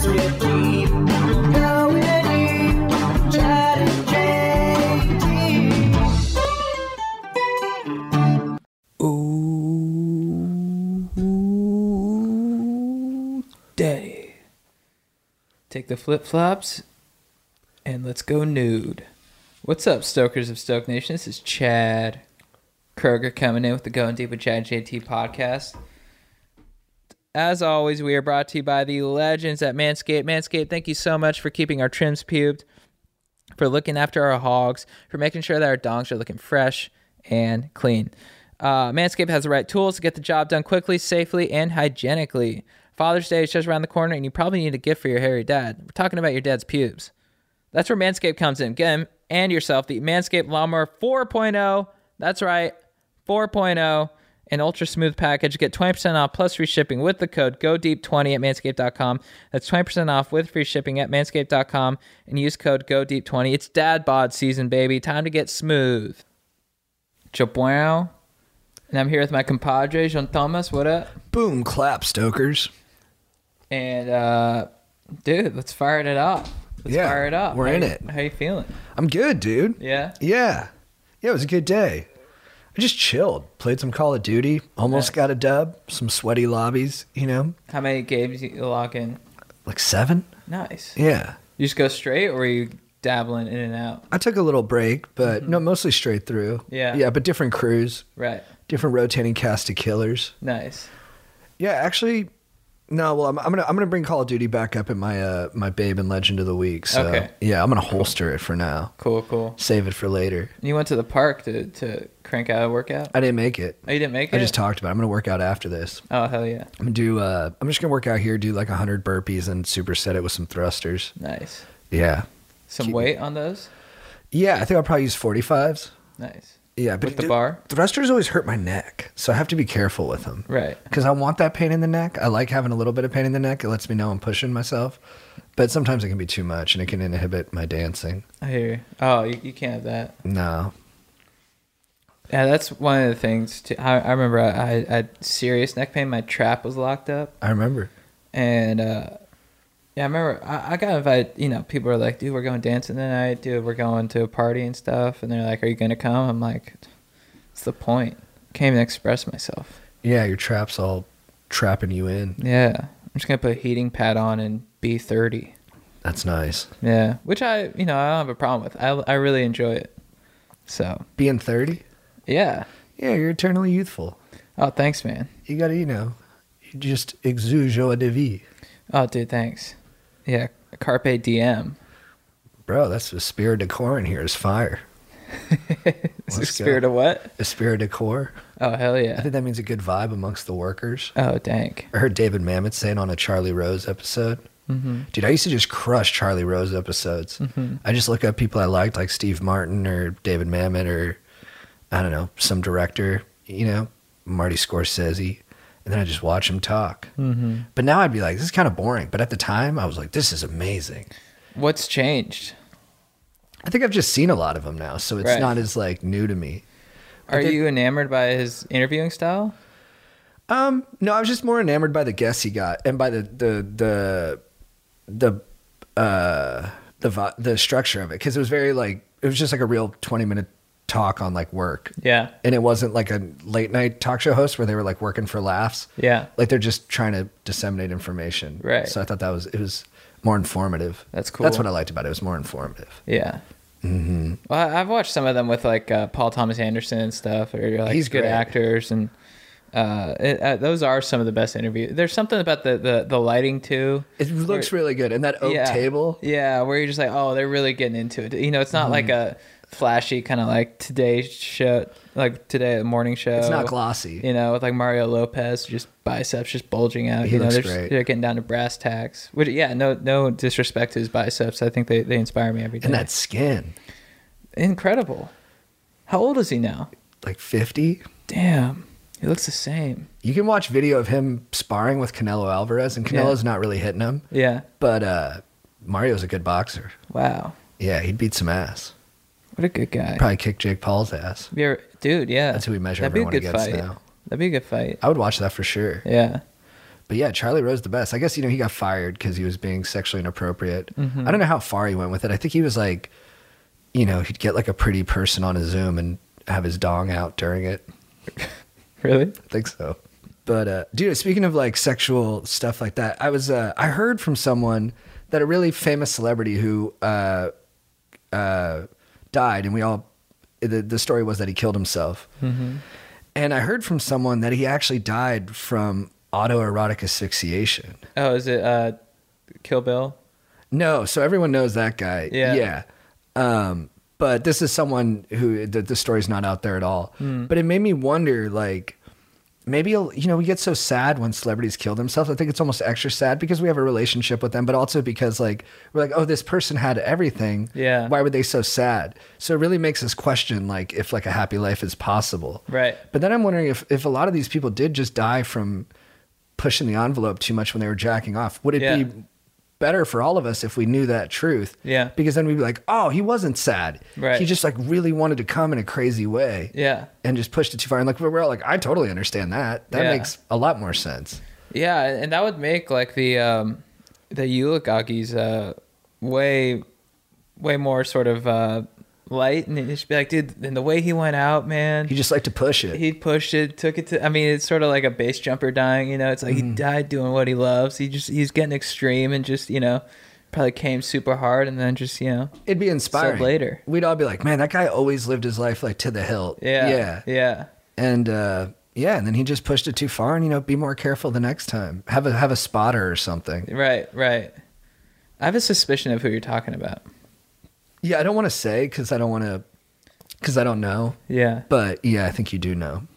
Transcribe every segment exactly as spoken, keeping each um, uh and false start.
Let's get deep, going deep, Chad and J T. Ooh, daddy. Take the flip-flops and let's go nude. What's up, Stokers of Stoke Nation? This is Chad Kroger coming in with the Going Deep with Chad and J T podcast. As always, we are brought to you by the legends at Manscaped. Manscaped, thank you so much for keeping our trims pubed, for looking after our hogs, for making sure that our dongs are looking fresh and clean. Uh, Manscaped has the right tools to get the job done quickly, safely, and hygienically. Father's Day is just around the corner, and you probably need a gift for your hairy dad. We're talking about your dad's pubes. That's where Manscaped comes in. Get him and yourself the Manscaped Lawnmower four point oh. That's right, four point oh. An ultra smooth package. Get twenty percent off plus free shipping with the code go deep twenty at manscaped dot com. That's twenty percent off with free shipping at manscaped dot com and use code go deep twenty. It's dad bod season, baby. Time to get smooth. Chabuano. And I'm here with my compadre, Jean Thomas. What up? Boom, clap, Stokers. And, uh, dude, let's fire it up. Let's Yeah, fire it up. we're how in you, it. How you feeling? I'm good, dude. Yeah? Yeah. Yeah, it was a good day. I just chilled. Played some Call of Duty. Almost Nice. got a dub. Some sweaty lobbies, you know? How many games you lock in? Like seven? Nice. Yeah. You just go straight, or are you dabbling in and out? I took a little break, but no, mostly straight through. Yeah. Yeah, but different crews. Right. Different rotating cast of killers. Nice. Yeah, actually, no. Well, I'm, I'm gonna I'm gonna bring Call of Duty back up in my uh my Babe and Legend of the Week. So Okay. yeah, I'm gonna holster it for now. Cool, cool. Save it for later. You went to the park to, to crank out a workout? I didn't make it. Oh, you didn't make it? I just talked about it. I'm gonna work out after this. Oh, hell yeah. I'm gonna do. Uh, I'm just gonna work out here, do like a hundred burpees, and superset it with some thrusters. Nice. Yeah, Some Keep- weight on those? yeah. I think I'll probably use forty-fives. Nice. Yeah, but With the dude, bar? thrusters always hurt my neck, so I have to be careful with them. Right. Because I want that pain in the neck. I like having a little bit of pain in the neck. It lets me know I'm pushing myself. But sometimes it can be too much, and it can inhibit my dancing. I hear you. Oh, you, you can't have that. No. Yeah, that's one of the things. Too. I, I remember I, I had serious neck pain. My trap was locked up. I remember. And, uh, yeah, I remember I, I got invited. You know, people were like, dude, we're going dancing tonight. Dude, we're going to a party and stuff. And they're like, are you going to come? I'm like, what's the point? Can't even express myself. Yeah, your trap's all trapping you in. Yeah. I'm just going to put a heating pad on and be thirty. That's nice. Yeah. Which I, you know, I don't have a problem with. I, I really enjoy it. So, Being thirty? yeah. Yeah, you're eternally youthful. Oh, thanks, man. You gotta, you know, you just exude joie de vie. Oh, dude, thanks. Yeah. Carpe diem. Bro, that's the spirit de corps in here is fire. Is the Let's spirit go. of what? The spirit de corps. Oh, hell I yeah. think that means a good vibe amongst the workers. Oh, dank. I heard David Mamet say it on a Charlie Rose episode. Mm-hmm. Dude, I used to just crush Charlie Rose episodes. Mm-hmm. I just look up people I liked, like Steve Martin or David Mamet or, I don't know, some director, you know, Marty Scorsese. And then I just watch him talk. Mm-hmm. But now I'd be like, this is kind of boring. But at the time, I was like, this is amazing. What's changed? I think I've just seen a lot of them now, so it's Right. not as like new to me. Are they- you enamored by his interviewing style? Um, no, I was just more enamored by the guests he got and by the the the the uh the vi- the structure of it, because it was very like it was just like a real twenty minute talk on like work, Yeah. and it wasn't like a late night talk show host where they were like working for laughs. Yeah. Like they're just trying to disseminate information. Right. So I thought that was it was more informative. That's cool. That's what I liked about it. It was more informative. Yeah. Mm-hmm. Well, I- I've watched some of them with like uh, Paul Thomas Anderson and stuff, or like He's good great. actors, and uh, it, uh, those are some of the best interviews. There's something about the the, the lighting too. It looks really good, and that oak yeah. table. Yeah, where you're just like, oh, they're really getting into it. You know, it's not like a flashy kind of like Today show, like Today morning show. It's not glossy. You know, with like Mario Lopez, just biceps just bulging out. He you know, looks they're, great. they're getting down to brass tacks. Which, yeah, no, no disrespect to his biceps. I think they, they inspire me every day. And that skin, Incredible. How old is he now? like fifty. Damn, he looks the same. You can watch video of him sparring with Canelo Alvarez, and Canelo's not really hitting him, Yeah. but uh, Mario's a good boxer. Wow. Yeah, he'd beat some ass. What a good guy. Probably kick Jake Paul's ass. Have you ever- dude, yeah. That's who we measure That'd be a everyone good against fight. now. That'd be a good fight. I would watch that for sure. Yeah. but yeah, Charlie Rose the best. I guess, you know, he got fired because he was being sexually inappropriate. I don't know how far he went with it. I think he was like, you know, he'd get like a pretty person on a Zoom and have his dong out during it. Really? I think so. But uh, dude, speaking of like sexual stuff like that, I was uh, I heard from someone that a really famous celebrity who uh, uh, died, and we all the the story was that he killed himself. Mm-hmm. And I heard from someone that he actually died from autoerotic asphyxiation. Oh, is it uh, Kill Bill? No, so everyone knows that guy. Yeah. Yeah. Um, but this is someone who the, the story's not out there at all. Mm. But it made me wonder, like, maybe, you know, we get so sad when celebrities kill themselves. I think it's almost extra sad because we have a relationship with them, but also because, like, we're like, oh, this person had everything. Yeah. Why were they so sad? So it really makes us question, like, if, like, a happy life is possible. Right. But then I'm wondering if, if a lot of these people did just die from pushing the envelope too much when they were jacking off. Would it Yeah. be better for all of us if we knew that truth? Yeah. Because then we'd be like, oh, he wasn't sad. Right. He just like really wanted to come in a crazy way. Yeah. And just pushed it too far. And like we're all like, I totally understand that. That Yeah. makes a lot more sense. Yeah, and that would make like the um, the Eulogagis uh, way way more sort of uh, light, and it just be like, dude, and the way he went out, man, He just liked to push it. he pushed it, took it to. I mean, it's sort of like a base jumper dying. You know, it's like Mm-hmm. he died doing what he loves. He just he's getting extreme and just you know probably came super hard and then just you know It'd be inspiring. So later. We'd all be like, man, that guy always lived his life like to the hilt. yeah Yeah. yeah And uh, yeah, and then he just pushed it too far, and you know, be more careful the next time. Have a have a spotter or something. right right. I have a suspicion of who you're talking about. Yeah, I don't want to say because I don't want to, because I don't know. Yeah. But yeah, I think you do know.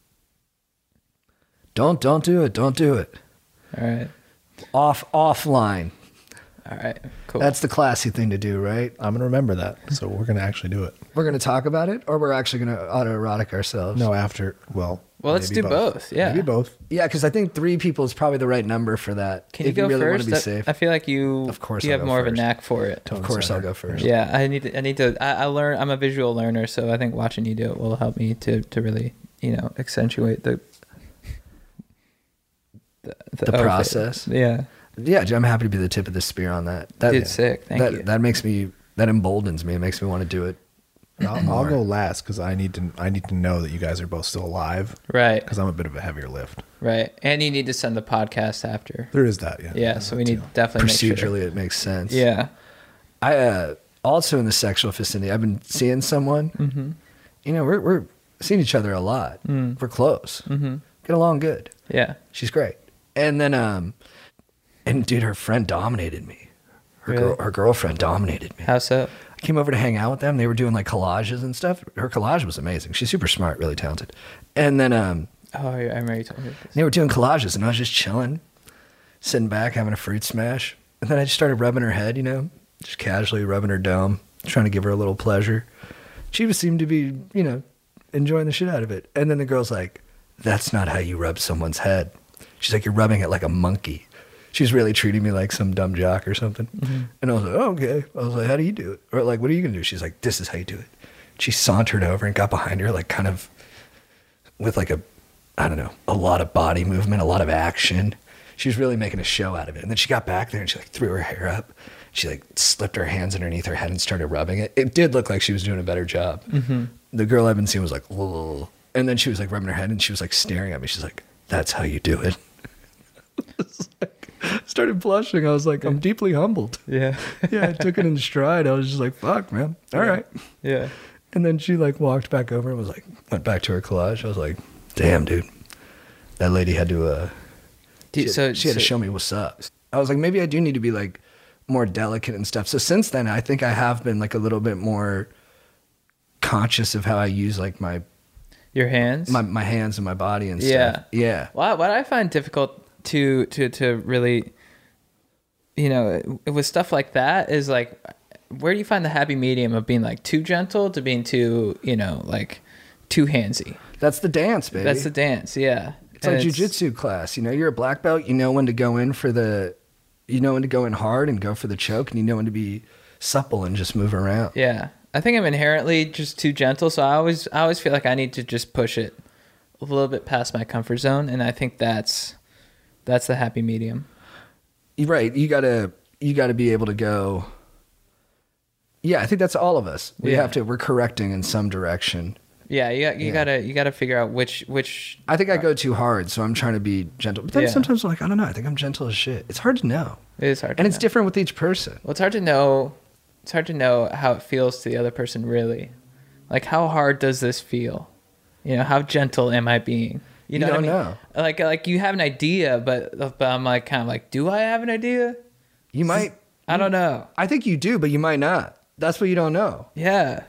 Don't don't do it. Don't do it. All right. Off offline. All right. Cool. That's the classy thing to do, right? I'm gonna remember that. So we're gonna actually do it. We're gonna talk about it, or we're actually gonna autoerotic ourselves. No, after well. Well, let's maybe do both, yeah. maybe both. Yeah, because I think three people is probably the right number for that. Can you if go you really first? want to be I- safe. I feel like you. Of course you I'll have go more of a first. knack for it. of course, I'll go first. Yeah, I need to. I need to. I, I learn. I'm a visual learner, so I think watching you do it will help me to to really you know accentuate the the, The oath. process. Yeah, Yeah, I'm happy to be the tip of the spear on that. That dude, sick. Thank that, you. that makes me that emboldens me. It makes me want to do it. I'll, I'll go last because I need to. I need to know that you guys are both still alive right, because I'm a bit of a heavier lift. right, and you need to send the podcast after. There is that, yeah. Yeah, so we That need too. definitely make sure. Procedurally, it makes sense. Yeah. I uh, also in the sexual vicinity. I've been seeing someone. Mm-hmm. You know, we're we're seeing each other a lot. Mm. We're close. Mm-hmm. Get along good. Yeah. She's great. And then, um, and dude, her friend dominated me. Her Really? girl, her girlfriend dominated me. How so? I came over to hang out with them. They were doing like collages and stuff. Her collage was amazing. She's super smart, really talented. And then, um, Oh, I I remember you told me this. they were doing collages, and I was just chilling, sitting back, having a fruit smash. And then I just started rubbing her head, you know, just casually rubbing her dome, trying to give her a little pleasure. She was seemed to be, you know, enjoying the shit out of it. And then the girl's like, "That's not how you rub someone's head." She's like, "You're rubbing it like a monkey." She's really treating me like some dumb jock or something. Mm-hmm. And I was like, oh, okay. I was like, how do you do it? Or like, what are you going to do? She's like, this is how you do it. She sauntered over and got behind her, like kind of with like a, I don't know, a lot of body movement, a lot of action. She was really making a show out of it. And then she got back there and she like threw her hair up. She like slipped her hands underneath her head and started rubbing it. It did look like she was doing a better job. Mm-hmm. The girl I've been seeing was like, whoa. And then she was like rubbing her head and she was like staring at me. She's like, that's how you do it. It's like, started blushing. I was like, I'm deeply humbled. Yeah. Yeah, I took it in stride. I was just like, fuck, man. All right. Yeah. And then she like walked back over and was like, went back to her collage. I was like, damn, dude. That lady had to, uh, Dude, she, so she had to so- show me what's up. I was like, maybe I do need to be like more delicate and stuff. So since then, I think I have been like a little bit more conscious of how I use like my, your hands. my, my hands and my body and Yeah. stuff. Yeah. Well, what I find difficult to to to really, you know, with stuff like that is like, where do you find the happy medium of being like too gentle to being too, you know, like too handsy? That's the dance, baby. That's the dance, yeah. It's like jujitsu class. You know, you're a black belt. You know when to go in for the, you know when to go in hard and go for the choke, and you know when to be supple and just move around. Yeah, I think I'm inherently just too gentle, so I always I always feel like I need to just push it a little bit past my comfort zone, and I think that's That's the happy medium. You're right. You gotta you gotta be able to go. Yeah, I think that's all of us. We Yeah. have to. We're correcting in some direction. Yeah, you got, you Yeah. gotta you gotta figure out which which. I think I go too hard, so I'm trying to be gentle. But then Yeah. sometimes I'm like, I don't know. I think I'm gentle as shit. It's hard to know, It is hard, to and it's know. different with each person. Well, it's hard to know. It's hard to know how it feels to the other person. Really, like how hard does this feel? You know, how gentle am I being? You You know, what don't I mean? know. Like like you have an idea, but but I'm like kind of like, do I have an idea? You might. I don't know. I think you do, but you might not. That's what you don't know. Yeah,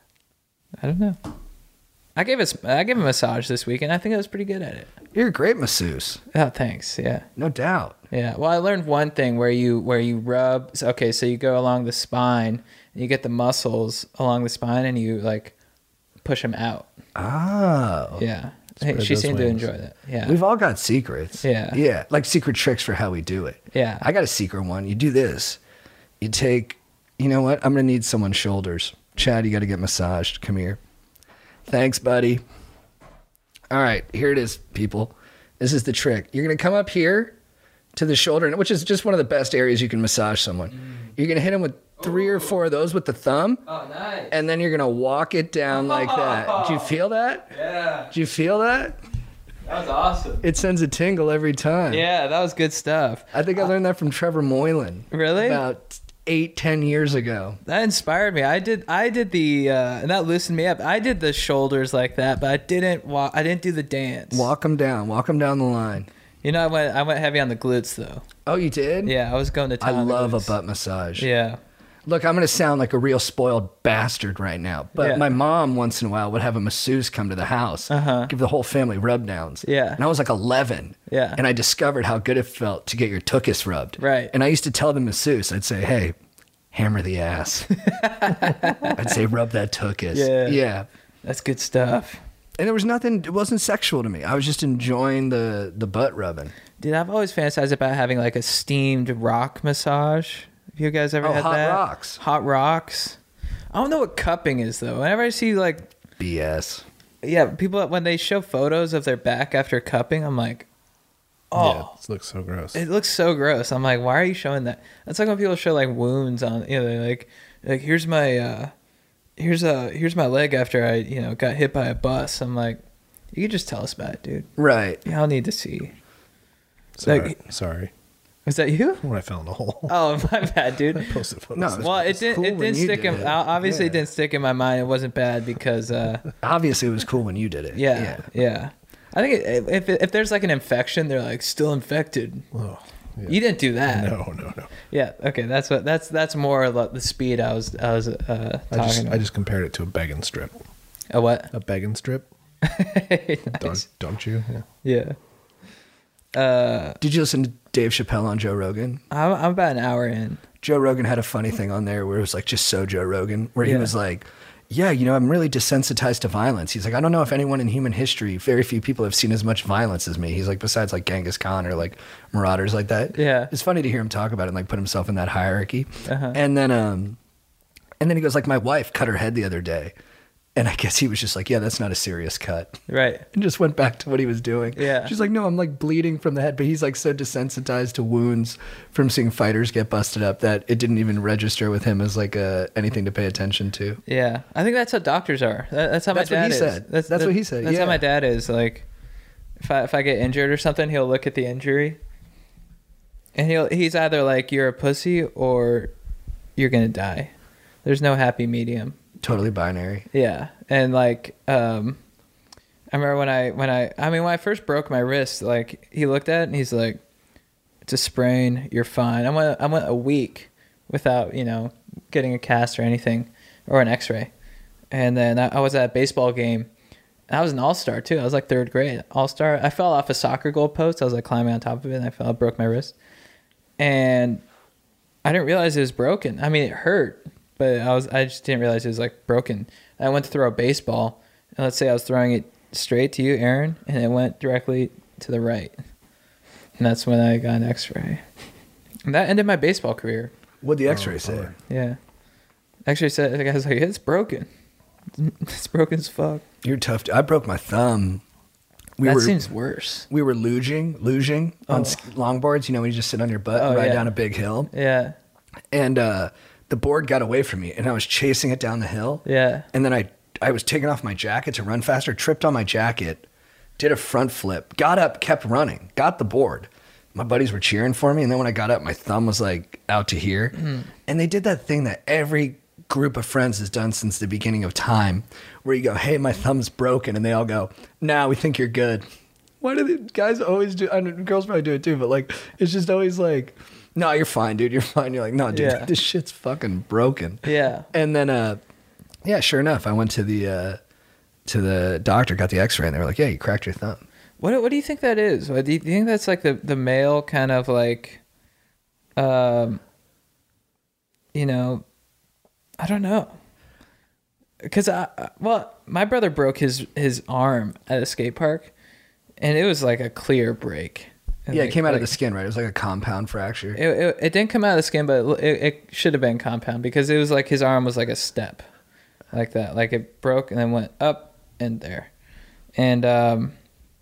I don't know. I gave us I gave a massage this week, and I think I was pretty good at it. You're a great masseuse, Oh, thanks. Yeah. no doubt. Yeah. Well, I learned one thing where you where you rub. So, okay, so you go along the spine, and you get the muscles along the spine, and you like push them out. Oh, Yeah. Hey, Spread she those seemed wings. to enjoy that. Yeah. we've all got secrets. Yeah. yeah, like secret tricks for how we do it. Yeah. I got a secret one. You do this. You take. You know what? I'm gonna need someone's shoulders. Chad, you got to get massaged. Come here. Thanks, buddy. All right, here it is, people. This is the trick. You're going to come up here to the shoulder, which is just one of the best areas you can massage someone. You're going to hit them with three or four of those with the thumb, Oh, nice. and then you're going to walk it down like that. Did you feel that? Yeah. Did you feel that? That was awesome. It sends a tingle every time. Yeah, that was good stuff. I think I learned that from Trevor Moylan. Really? About eight, ten years ago. That inspired me. I did. I did the, uh, and that loosened me up. I did the shoulders like that, but I didn't walk. I didn't do the dance. Walk them down. Walk them down the line. You know, I went. I went heavy on the glutes though. Oh, you did? Yeah, I was going to I town. on the love a glutes. butt massage. Yeah. Look, I'm going to sound like a real spoiled bastard right now, but Yeah. my mom once in a while would have a masseuse come to the house, Uh-huh. give the whole family rub downs. Yeah. And I was like eleven. Yeah. And I discovered how good it felt to get your tuchus rubbed. Right. And I used to tell the masseuse, I'd say, hey, hammer the ass. I'd say, rub that tuchus. Yeah. Yeah. That's good stuff. And there was nothing, it wasn't sexual to me. I was just enjoying the, the butt rubbing. Dude, I've always fantasized about having like a steamed rock massage. Have you guys ever Oh, had hot that? rocks. Hot rocks. I don't know what cupping is though. Whenever I see like, B S. yeah, people when they show photos of their back after cupping, I'm like, oh, Yeah, this looks so gross. it looks so gross. I'm like, why are you showing that? That's like when people show like wounds on, you know, they're like, like here's my, uh, here's a, here's my leg after I, you know, got hit by a bus. I'm like, you can just tell us about it, dude. Right. Y'all need to see. sorry, like- sorry. Was that you? When I fell in the hole, Oh, my bad, dude. I posted photos. No, of Well, it It's didn't. cool it when didn't you stick did in. it. Obviously, Yeah. it didn't stick in my mind. It wasn't bad because, uh, Obviously, it was cool when you did it. yeah, yeah. I think it, if if there's like an infection, they're like still infected. Oh, yeah. You didn't do that. No, no, no. Yeah. Okay. That's what. That's that's more like the speed I was I was uh, I talking just, about. I just compared it to a begging strip. A what? A begging strip. Nice. Don't, don't you? Yeah. Yeah. Uh, Did you listen to Dave Chappelle on Joe Rogan? I'm, I'm about an hour in. Joe Rogan had a funny thing on there where it was like just so Joe Rogan, where he Yeah. was like, yeah, you know, I'm really desensitized to violence. He's like, I don't know if anyone in human history, very few people have seen as much violence as me. He's like, besides like Genghis Khan or like marauders like that. Yeah. It's funny to hear him talk about it and like put himself in that hierarchy. Uh-huh. And then, um, and then he goes like, my wife cut her head the other day. And I guess he was just like, yeah, that's not a serious cut. Right. And just went back to what he was doing. Yeah. She's like, no, I'm like bleeding from the head. But he's like so desensitized to wounds from seeing fighters get busted up that it didn't even register with him as like a, anything to pay attention to. Yeah. I think that's how doctors are. That, that's how That's my what dad he is. said. That's what he said, That's yeah. how my dad is. Like, if I if I get injured or something, he'll look at the injury, and he'll he's either like, you're a pussy or you're gonna die. There's no happy medium. Totally binary. Yeah, and like, um, I remember when I when I I mean when I first broke my wrist, like he looked at it and he's like, "It's a sprain. You're fine." I went I went a week without you know getting a cast or anything or an X-ray, and then I, I was at a baseball game. And I was an all-star too. I was like third grade all-star. I fell off a soccer goal post. I was like climbing on top of it, and I fell. I broke my wrist, and I didn't realize it was broken. I mean, it hurt. But I was I just didn't realize it was like broken. I went to throw a baseball, and let's say I was throwing it straight to you, Aaron, and it went directly to the right. And that's when I got an X-ray. And that ended my baseball career. What'd the X-ray Oh, say? Lord. Yeah. X-ray said the guy was like, it's broken. It's broken as fuck. You're tough. I broke my thumb we that were seems worse. we were luging, luging on sk- longboards. You know, when you just sit on your butt and Oh, ride yeah. down a big hill. Yeah. And uh, the board got away from me, and I was chasing it down the hill. Yeah. And then I I was taking off my jacket to run faster, tripped on my jacket, did a front flip, got up, kept running, got the board. My buddies were cheering for me, and then when I got up, my thumb was like out to here. Mm-hmm. And they did that thing that every group of friends has done since the beginning of time, where you go, "Hey, my thumb's broken," and they all go, "Nah, we think you're good." Why do the guys always do? I mean, girls probably do it too, but like, it's just always like, "No, you're fine, dude. You're fine." You're like, "No, dude, Yeah. this shit's fucking broken." Yeah. And then, uh, yeah, sure enough, I went to the uh, to the doctor, got the X-ray, and they were like, "Yeah, you cracked your thumb." What What do you think that is? What, do, you, do you think that's like the the male kind of like, um, you know, I don't know. Because I well, my brother broke his his arm at a skate park, and it was like a clear break. And Yeah, like- it came out of like- the skin, right? It was like a compound fracture. It, it, it didn't come out of the skin, but it, it should have been compound because it was like his arm was like a step, like that. Like it broke and then went up and there, and um,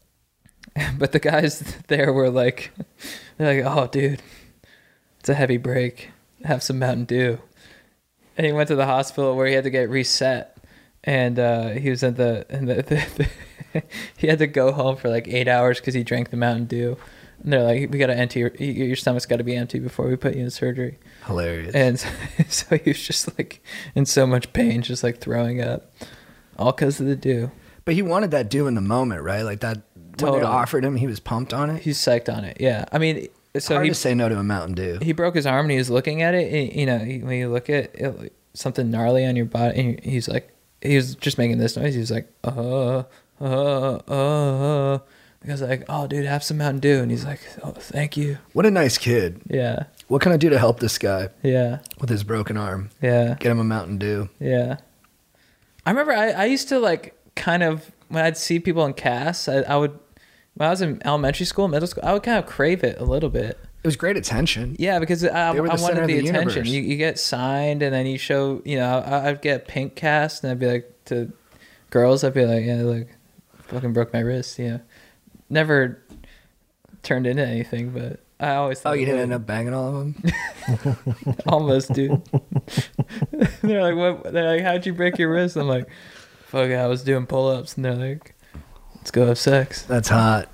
but the guys there were like, they're like, "Oh, dude, it's a heavy break. Have some Mountain Dew." And he went to the hospital where he had to get reset, and uh, he was at the and the, the, the he had to go home for like eight hours because he drank the Mountain Dew. And they're like, "We got to empty your, your stomach's got to be empty before we put you in surgery." Hilarious. And so, so he was just like in so much pain, just like throwing up, all because of the dew. But he wanted that dew in the moment, right? Like that. When Totally. they offered him, he was pumped on it. He's psyched on it. Yeah, I mean, so Hard he to say no to a Mountain Dew. he broke his arm and he was looking at it. And, you know, he, when you look at it, like, something gnarly on your body, and he's like, he was just making this noise. He was like, uh, uh, uh. I was like, "Oh, dude, have some Mountain Dew," and he's like, "Oh, thank you." What a nice kid. Yeah, What can I do to help this guy yeah, with his broken arm? yeah. Get him a Mountain Dew. Yeah. I remember I, I used to like kind of, when I'd see people in cast, I, I would, when I was in elementary school, middle school, I would kind of crave it a little bit. It was great attention. Yeah, because I, They were the I center wanted of the, the attention. universe. You, you get signed and then you show, you know, I, I'd get a pink cast and I'd be like, to girls, I'd be like, "Yeah, look, fucking broke my wrist," you know. Never turned into anything, but I always thought Oh, you it didn't would. end up banging all of them? Almost, dude. They're like, "What?" They're like, "How'd you break your wrist?" I'm like, "Fuck, I was doing pull-ups," and they're like, "Let's go have sex." That's hot.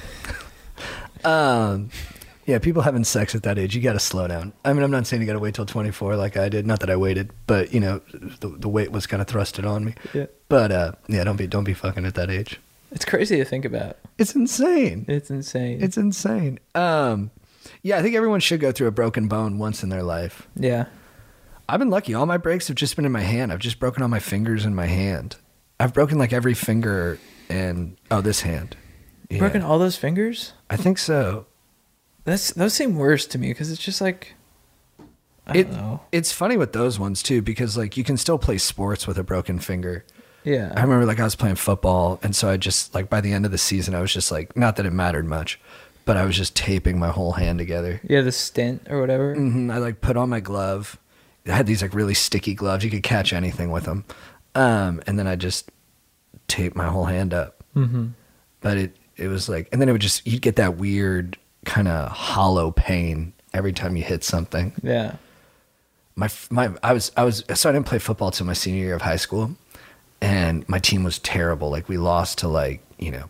um, yeah, people having sex at that age, you got to slow down. I mean, I'm not saying you got to wait till twenty-four like I did. Not that I waited, but you know, the, the weight was kind of thrusted on me. Yeah, But uh, yeah, don't be don't be fucking at that age. it's crazy to think about. It's insane. It's insane. It's insane. Um, yeah, I think everyone should go through a broken bone once in their life. yeah, I've been lucky. All my breaks have just been in my hand. I've just broken all my fingers in my hand. I've broken like every finger in oh this hand. Yeah. broken all those fingers. I think so. That's those seem worse to me because it's just like, I It don't know. it's funny with those ones too because like you can still play sports with a broken finger. Yeah, I remember like I was playing football and so I just like by the end of the season I was just like not that it mattered much, but I was just taping my whole hand together. yeah, the stint or whatever. hmm I like put on my glove. I had these like really sticky gloves. You could catch anything with them. Um, and then I just taped my whole hand up. Mm-hmm. But it, it was like, and then it would just, you'd get that weird kind of hollow pain every time you hit something. Yeah, My, my, I was, I was, so I didn't play football till my senior year of high school. And my team was terrible. Like we lost to like, you know,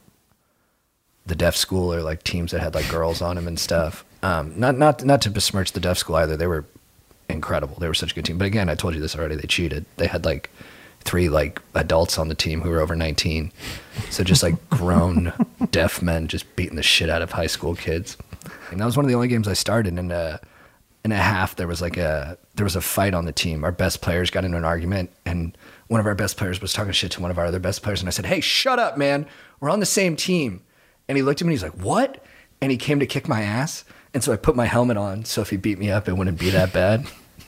the deaf school or like teams that had like girls on them and stuff. Um, not, not, not to besmirch the deaf school either. They were incredible. They were such a good team. But again, I told you this already. They cheated. They had like three like adults on the team who were over nineteen. So just like grown deaf men just beating the shit out of high school kids. And that was one of the only games I started. And uh, in a half, there was like a there was a fight on the team. Our best players got into an argument, and one of our best players was talking shit to one of our other best players. And I said, "Hey, shut up, man. We're on the same team." And he looked at me and he's like, "What?" And he came to kick my ass. And so I put my helmet on so if he beat me up, it wouldn't be that bad.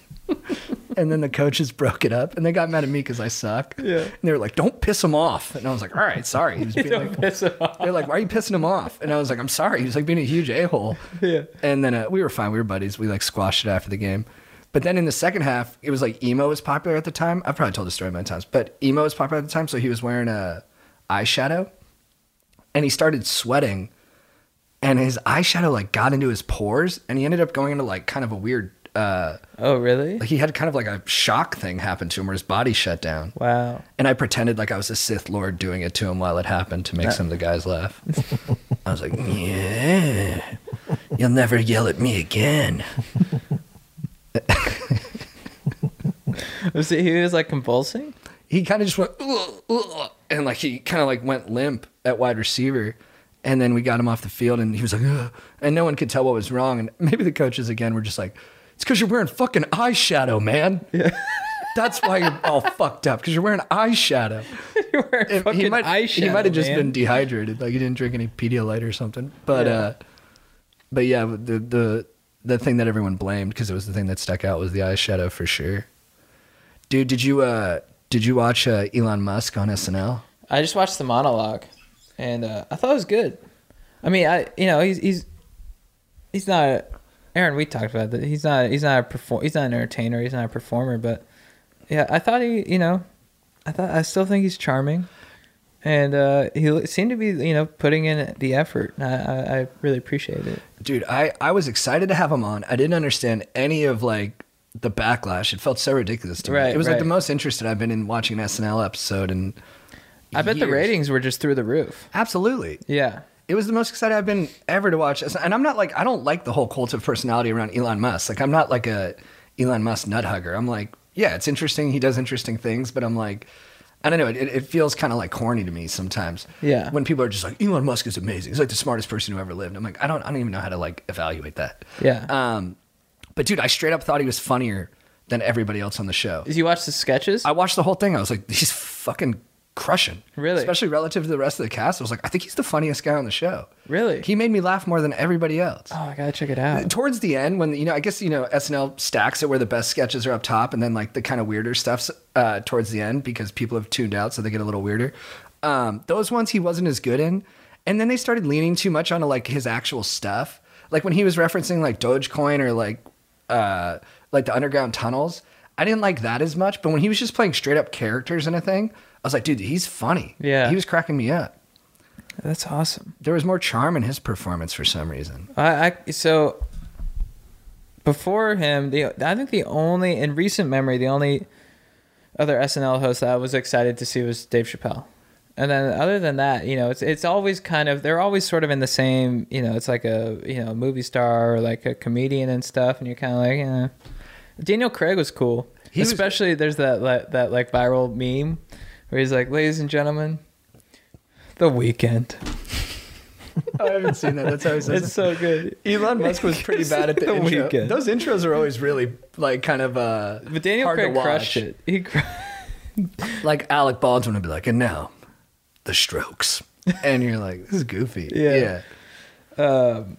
And then the coaches broke it up, and they got mad at me because I suck. Yeah. And they were like, "Don't piss him off." And I was like, "All right, sorry." He was being don't like, piss him off. they're like, "Why are you pissing him off?" And I was like, "I'm sorry." He was like being a huge a-hole. Yeah. And then uh, we were fine. We were buddies. We like squashed it after the game. But then in the second half, it was like emo was popular at the time. I've probably told this story many times, but emo was popular at the time. So he was wearing a eyeshadow. and he started sweating, and his eyeshadow like got into his pores, and he ended up going into like kind of a weird. Uh, Oh, really? like he had kind of like a shock thing happen to him where his body shut down. Wow. And I pretended like I was a Sith Lord doing it to him while it happened to make some of the guys laugh. I was like, yeah, you'll never yell at me again. Was it, he was like convulsing? He kind of just went, ugh, ugh, and like he kind of like went limp at wide receiver. And then we got him off the field and he was like, ugh, and no one could tell what was wrong. And maybe the coaches again were just like, it's because you're wearing fucking eyeshadow, man. Yeah. That's why you're all fucked up, because you're wearing eyeshadow. You're wearing If- fucking he might, eyeshadow, He might have just man. been dehydrated, like he didn't drink any Pedialyte or something. But Yeah. uh, but yeah, the the the thing that everyone blamed because it was the thing that stuck out was the eyeshadow for sure. Dude, did you uh did you watch uh, Elon Musk on S N L? I just watched the monologue, and uh, I thought it was good. I mean, I you know he's he's he's not Aaron. We talked about that. He's not he's not a perform. He's not an entertainer. He's not a performer. But yeah, I thought he you know, I thought I still think he's charming, and uh, he seemed to be you know putting in the effort. I I, I really appreciated it. Dude, I, I was excited to have him on. I didn't understand any of like the backlash. It felt so ridiculous to me. Right, It was like right. the most interested I've been in watching an S N L episode in I bet the years. ratings were just through the roof. Absolutely. Yeah. It was the most excited I've been ever to watch. And I'm not like, I don't like the whole cult of personality around Elon Musk. Like, I'm not like a Elon Musk nut hugger. I'm like, yeah, it's interesting. He does interesting things, but I'm like, I don't know. It, it feels kind of like corny to me sometimes. Yeah. When people are just like, Elon Musk is amazing. He's like the smartest person who ever lived. I'm like, I don't, I don't even know how to like evaluate that. Yeah. Um, but dude, I straight up thought he was funnier than everybody else on the show. Did you watch the sketches? I watched the whole thing. I was like, he's fucking crushing. Really? Especially relative to the rest of the cast. I was like, I think he's the funniest guy on the show. Really? He made me laugh more than everybody else. Oh, I gotta check it out. Towards the end, when, you know, I guess, you know, S N L stacks it where the best sketches are up top and then like the kind of weirder stuff's uh, towards the end because people have tuned out so they get a little weirder. Um, those ones he wasn't as good in. And then they started leaning too much onto like his actual stuff. Like when he was referencing like Dogecoin or like, uh, like the underground tunnels. I didn't like that as much, but when he was just playing straight up characters in a thing, I was like, dude, he's funny. Yeah. He was cracking me up. That's awesome. There was more charm in his performance for some reason. I, I so before him, the I think the only in recent memory, the only other S N L host that I was excited to see was Dave Chappelle. And then other than that, you know, it's it's always kind of they're always sort of in the same, you know, it's like a you know movie star or like a comedian and stuff, and you're kind of like, eh. Daniel Craig was cool, He was- especially there's that that, that like viral meme where he's like, ladies and gentlemen, The Weeknd. I haven't seen that. That's how he says It's so good. Elon Musk was pretty bad at the, The intro. Weeknd. Those intros are always really like kind of uh But Daniel hard to Craig watch. crushed it. He cr- Like Alec Baldwin would be like, and now the Strokes, and you're like, this is goofy. Yeah. yeah. um,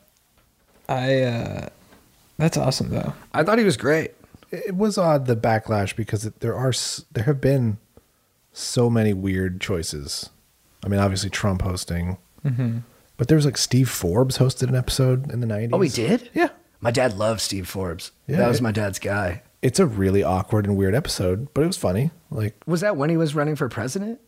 I uh, that's awesome though. I thought he was great. It was odd, the backlash, because it- there are s- there have been so many weird choices. I mean, obviously Trump hosting, Mm-hmm. but there was like Steve Forbes hosted an episode in the nineties. Oh, he did? Yeah. My dad loved Steve Forbes. Yeah, that was it- my dad's guy. It's a really awkward and weird episode, but it was funny. Like, Was that when he was running for president?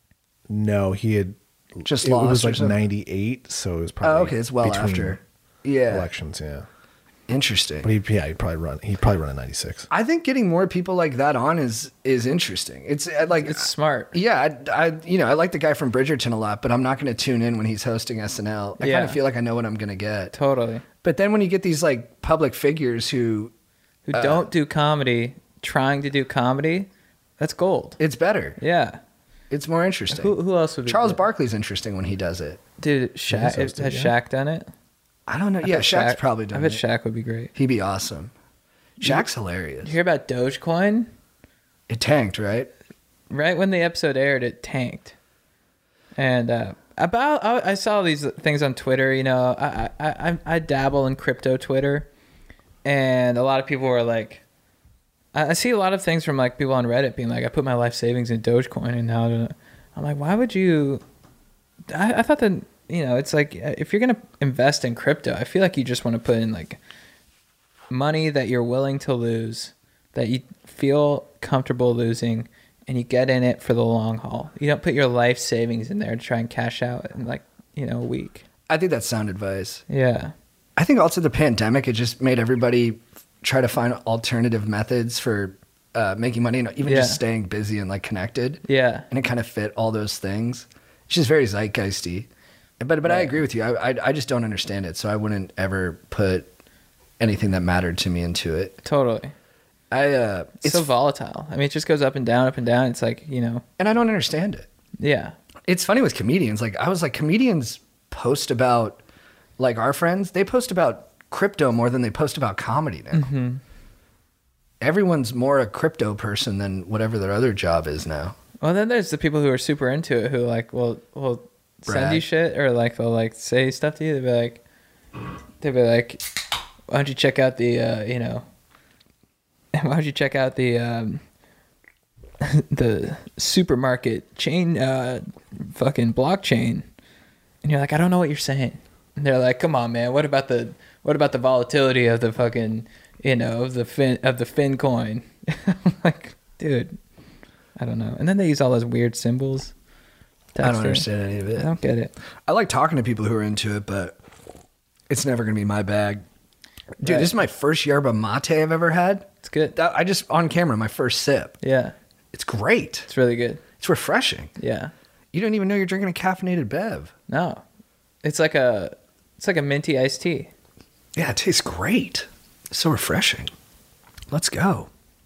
no, he had Just it, lost It was or like something? ninety-eight, so it was probably Oh, okay. It's well between after. Yeah. elections. Yeah, Interesting. but he yeah he'd probably run he'd probably run in ninety-six. I think getting more people like that on is is interesting. It's uh, like It's smart. Yeah, I, I you know I like the guy from Bridgerton a lot, but I'm not going to tune in when he's hosting S N L. I Yeah. kind of feel like I know what I'm going to get. Totally. But then when you get these like public figures who, Who Uh, don't do comedy, trying to do comedy, that's gold. it's better. Yeah. It's more interesting. Who who else would be Charles good? Barkley's interesting when he does it. Dude, Shaq he's hosted, has yeah. Shaq done it? I don't know. I yeah, bet Shaq's Shaq- probably I done bet it. Shaq would be great. He'd be awesome. Shaq's hilarious. Did you hear about Dogecoin? It tanked, right? Right when the episode aired, it tanked. And uh, about I, I saw these things on Twitter. You know, I, I I I dabble in crypto Twitter, and a lot of people were like, I I see a lot of things from like people on Reddit being like, I put my life savings in Dogecoin, and now I'm like, why would you? I, I thought that you know, it's like if you're gonna invest in crypto, I feel like you just want to put in like money that you're willing to lose, that you feel comfortable losing, and you get in it for the long haul. You don't put your life savings in there to try and cash out in like you know, a week. I think that's sound advice. Yeah. I think also the pandemic, it just made everybody try to find alternative methods for uh, making money and even Yeah. just staying busy and like connected. Yeah. And it kind of fit all those things. It's just very zeitgeisty. But but I Right. agree with you. I, I I just don't understand it, so I wouldn't ever put anything that mattered to me into it. Totally. I uh, It's it's so volatile. I mean, it just goes up and down, up and down. It's like, you know, and I don't understand it. yeah. It's funny with comedians. Like I was like, comedians post about like our friends. They post about crypto more than they post about comedy now. Mm-hmm. Everyone's more a crypto person than whatever their other job is now. Well, then there's the people who are super into it who like will will send Brag. you shit or like they'll like say stuff to you. They'll be like, they'll be like, why don't you check out the uh, you know, why don't you check out the um, the supermarket chain uh, fucking blockchain? And you're like, I don't know what you're saying. And they're like, come on, man. What about the what about the volatility of the fucking you know of the fin of the fin coin? I'm like, dude. I don't know. And then they use all those weird symbols. I don't Texting. understand any of I it. don't get it. I like talking to people who are into it, but it's never going to be my bag. Dude, Right. this is my first yerba mate I've ever had. It's good. That, I just, on camera, my first sip. Yeah. It's great. It's really good. It's refreshing. Yeah. You don't even know you're drinking a caffeinated bev. No. It's like a it's like a minty iced tea. Yeah, it tastes great. It's so refreshing. Let's go.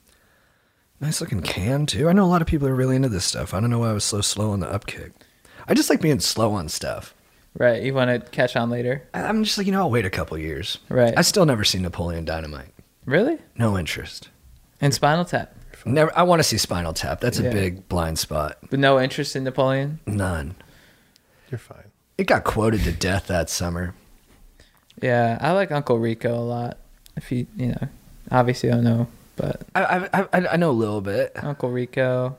Nice looking can, too. I know a lot of people are really into this stuff. I don't know why I was so slow on the upkick. I just like being slow on stuff. Right. You want to catch on later? I- I'm just like, you know, I'll wait a couple years. Right. I still never seen Napoleon Dynamite. Really? No interest. And Spinal Tap. Never. I want to see Spinal Tap. That's Yeah. a big blind spot. But no interest in Napoleon? None. You're fine. It got quoted to death that summer. Yeah. I like Uncle Rico a lot. If you, you know, obviously I don't know, but I I I, I know a little bit. Uncle Rico.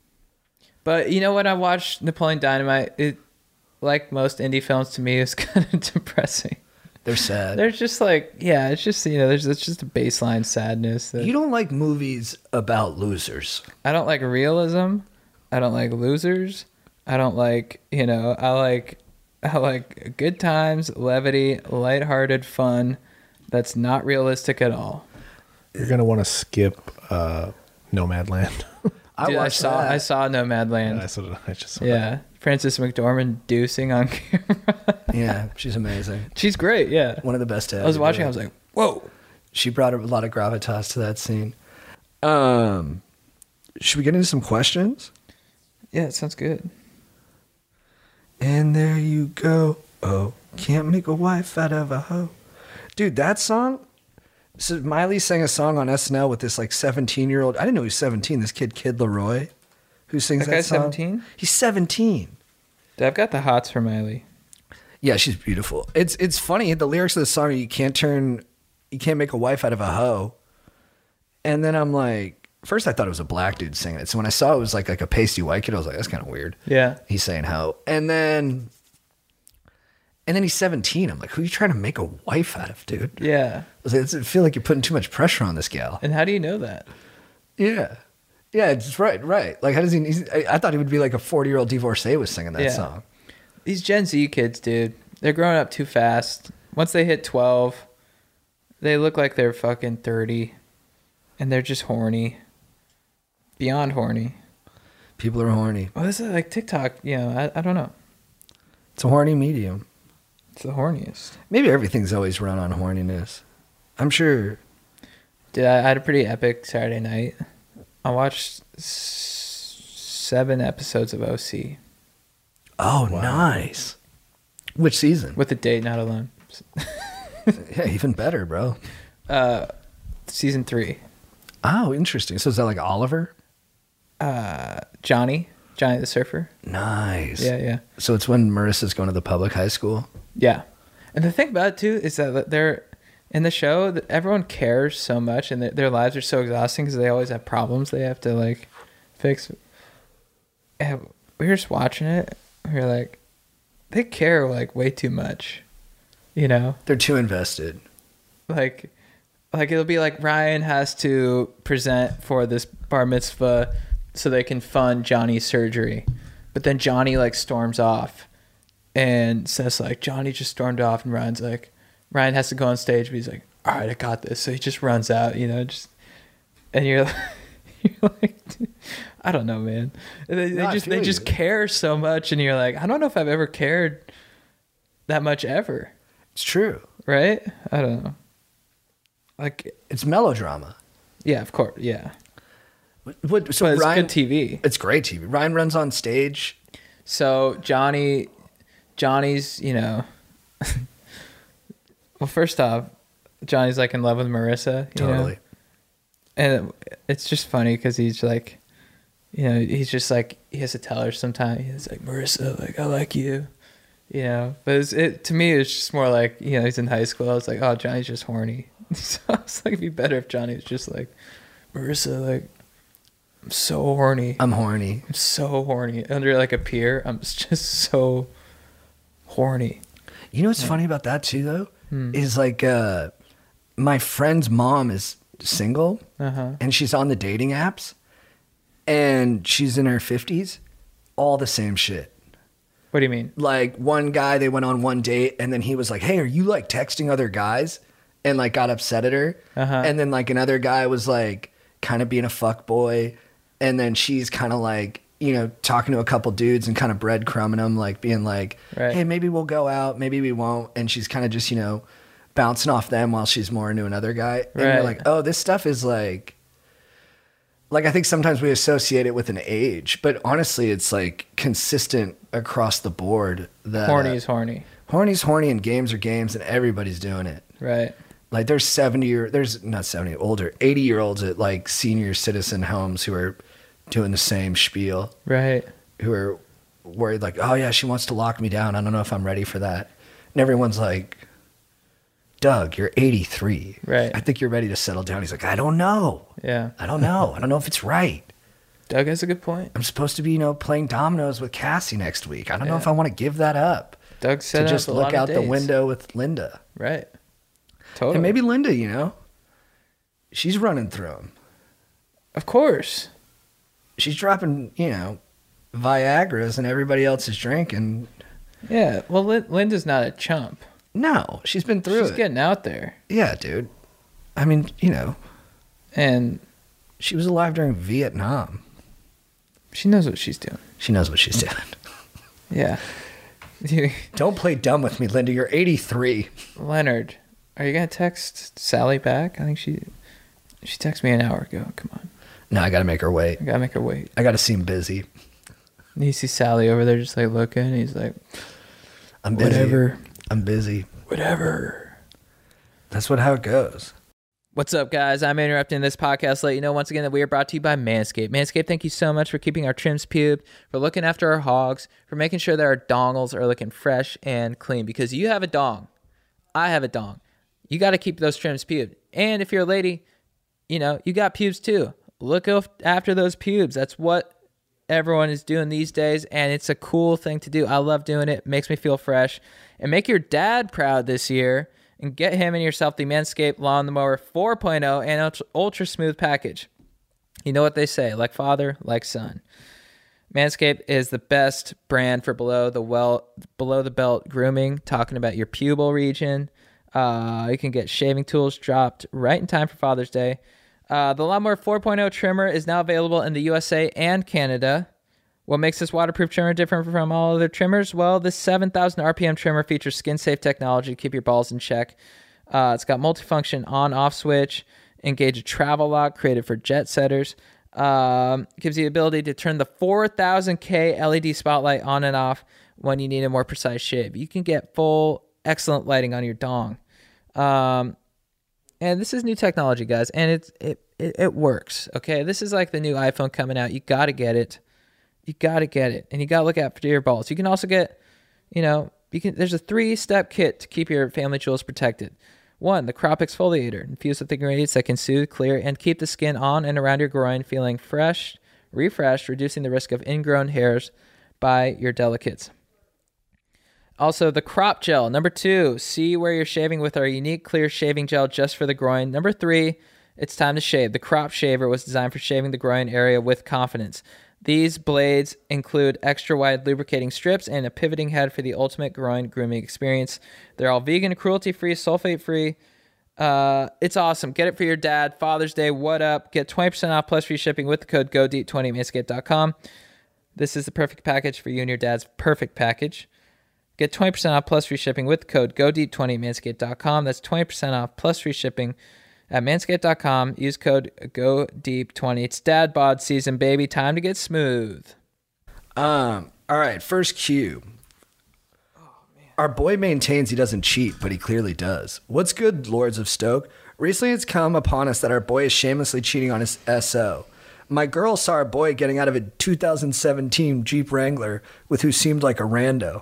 But you know when I watched Napoleon Dynamite, it, like most indie films to me, is kind of depressing. They're sad. There's just like, yeah, it's just, you know, there's it's just a baseline sadness. That You don't like movies about losers. I don't like realism. I don't like losers. I don't like, you know, I like, I like good times, levity, lighthearted fun. That's not realistic at all. You're gonna want to skip uh, Nomadland. I Dude, I watched saw, that. I saw Nomadland. I, saw, I just saw Yeah, Frances McDormand deucing on camera. Yeah, she's amazing. She's great. Yeah, One of the best. to I was ever watching. do I it. was like, whoa. She brought a lot of gravitas to that scene. Um, should we get into some questions? Yeah, it sounds good. And there you go. Oh, can't make a wife out of a hoe. Dude, that song. So Miley sang a song on S N L with this like seventeen year old. I didn't know he was seventeen. This kid, Kid Leroy, who sings That that, guy's song. seventeen? He's seventeen. Dude, I've got the hots for Miley. Yeah, she's beautiful. It's it's funny. The lyrics of the song are, you can't turn, you can't make a wife out of a hoe. And then I'm like, first I thought it was a black dude singing it. So when I saw it was like like a pasty white kid, I was like, that's kind of weird. Yeah. He's saying hoe. And then, and then he's seventeen. I'm like, who are you trying to make a wife out of, dude? Yeah. I was like, I feel like you're putting too much pressure on this gal. And how do you know that? Yeah. Yeah, it's right, right. Like, how does he, he's, I, I thought he would be like a forty year old divorcee was singing that Yeah. song. These Gen Z kids, dude, they're growing up too fast. Once they hit twelve, they look like they're fucking thirty. And they're just horny. Beyond horny. People are horny. Well, this is like TikTok, you know, I, I don't know. It's a horny medium. It's the horniest. Maybe everything's always run on horniness. I'm sure. Dude, I had a pretty epic Saturday night. I watched s- seven episodes of O C. Oh, nice. Which season? With a date, not alone. Yeah, even better, bro. Uh, season three. Oh, interesting. So is that like Oliver? Uh, Johnny. Johnny the Surfer. Nice. Yeah, yeah. So it's when Marissa's going to the public high school. Yeah. And the thing about it, too, is that they're in the show, that everyone cares so much and their, their lives are so exhausting because they always have problems they have to, like, fix. And we were just watching it. We were like, they care, like, way too much. You know? They're too invested. Like, like it'll be like Ryan has to present for this bar mitzvah so they can fund Johnny's surgery. But then Johnny, like, storms off. And Seth's like, Johnny just stormed off, and Ryan's like, Ryan has to go on stage, but he's like, all right, I got this. So he just runs out, you know, just, and you're like, you're like, I don't know, man. They, they No, I just they feel just you. care so much, and you're like, I don't know if I've ever cared that much ever, It's true. right? I don't know. Like, It's melodrama. yeah, of course, yeah. What, so But it's Ryan, good T V. It's great T V. Ryan runs on stage. So Johnny, Johnny's, you know, well, first off, Johnny's like in love with Marissa, you Totally. know? And it's just funny because he's like, you know, he's just like, he has to tell her sometimes. He's like, Marissa, like, I like you, you know? But it's, it to me, it's just more like, you know, he's in high school. I was like, oh, Johnny's just horny. So I was like, it'd be better if Johnny was just like, Marissa, like, I'm so horny. I'm horny. I'm so horny. Under like a pier, I'm just so horny. You know what's funny about that too, though, Hmm. is like uh, my friend's mom is single, Uh-huh. and she's on the dating apps, and she's in her fifties. All the same shit. What do you mean? Like one guy, they went on one date, and then he was like, "Hey, are you like texting other guys?" And like got upset at her. Uh-huh. And then like another guy was like kind of being a fuck boy, and then she's kind of like, you know, talking to a couple dudes and kind of breadcrumbing them, like being like, Right. "Hey, maybe we'll go out, maybe we won't." And she's kind of just, you know, bouncing off them while she's more into another guy. And Right. you're like, oh, this stuff is like, like I think sometimes we associate it with an age, but honestly, it's like consistent across the board. That Horny uh, is horny. horny's horny, and games are games, and everybody's doing it. Right. Like there's seventy or there's not seventy, older, eighty year olds at like senior citizen homes who are doing the same spiel, Right. who are worried like, oh yeah, she wants to lock me down. I don't know if I'm ready for that. And everyone's like, Doug, you're eighty-three. Right. I think you're ready to settle down. He's like, I don't know. Yeah. I don't know. I don't know if it's right. Doug has a good point. I'm supposed to be, you know, playing dominoes with Cassie next week. I don't know Yeah. if I want to give that up Doug said to just look out the window with Linda. Right. Totally. And maybe Linda, you know, she's running through them. Of course. She's dropping, you know, Viagra's and everybody else is drinking. Yeah. Well, Lin- Linda's not a chump. No, she's been through She's it. getting out there. Yeah, dude. I mean, you know, And she was alive during Vietnam. she knows what she's doing. She knows what she's doing. Yeah. Don't play dumb with me, Linda. You're eighty-three. Leonard, are you going to text Sally back? I think she she texted me an hour ago. Come on. No, I got to make her wait. I got to make her wait. I got to seem busy. And you see Sally over there just like looking. And he's like, I'm busy. whatever. I'm busy. Whatever. That's what how it goes. What's up, guys? I'm interrupting this podcast to let you know once again that we are brought to you by Manscaped. Manscaped, thank you so much for keeping our trims pubed, for looking after our hogs, for making sure that our dongles are looking fresh and clean. Because you have a dong. I have a dong. You got to keep those trims pubed. And if you're a lady, you know, you got pubes too. Look after those pubes. That's what everyone is doing these days, and it's a cool thing to do. I love doing it. It makes me feel fresh. And make your dad proud this year and get him and yourself the Manscaped Lawnmower four point oh and ultra, ultra smooth package. You know what they say, like father, like son. Manscaped is the best brand for below the well, below the belt grooming, talking about your pubal region. Uh, you can get shaving tools dropped right in time for Father's Day. Uh, the Lawnmower four point oh trimmer is now available in the U S A and Canada. What makes this waterproof trimmer different from all other trimmers? Well, this seven thousand R P M trimmer features skin-safe technology to keep your balls in check. Uh, it's got multifunction on-off switch, engage a travel lock created for jet setters. Um, gives you the ability to turn the four thousand K L E D spotlight on and off when you need a more precise shave. You can get full, excellent lighting on your dong. Um, and this is new technology, guys, and it's, it, it, it works, okay? This is like the new iPhone coming out. You got to get it. You got to get it, and you got to look out for your balls. You can also get, you know, you can. There's a three-step kit to keep your family jewels protected. One, the crop exfoliator, infused with ingredients that can soothe, clear, and keep the skin on and around your groin feeling fresh, refreshed, reducing the risk of ingrown hairs by your delicates. Also, the crop gel. Number two, see where you're shaving with our unique clear shaving gel just for the groin. Number three, it's time to shave. The crop shaver was designed for shaving the groin area with confidence. These blades include extra wide lubricating strips and a pivoting head for the ultimate groin grooming experience. They're all vegan, cruelty-free, sulfate-free. Uh, it's awesome. Get it for your dad. Father's Day, what up? Get twenty percent off plus free shipping with the code G O D E A T twenty at manscaped dot com. This is the perfect package for you and your dad's perfect package. Get twenty percent off plus free shipping with the code G O D E A T twenty at manscaped dot com. That's twenty percent off plus free shipping at manscaped dot com. Use code G O D E A T twenty. It's dad bod season, baby. Time to get smooth. Um. All right. First cue. Our boy maintains he doesn't cheat, but he clearly does. What's good, Lords of Stoke? Recently, it's come upon us that our boy is shamelessly cheating on his S O. My girl saw our boy getting out of a two thousand seventeen Jeep Wrangler with who seemed like a rando.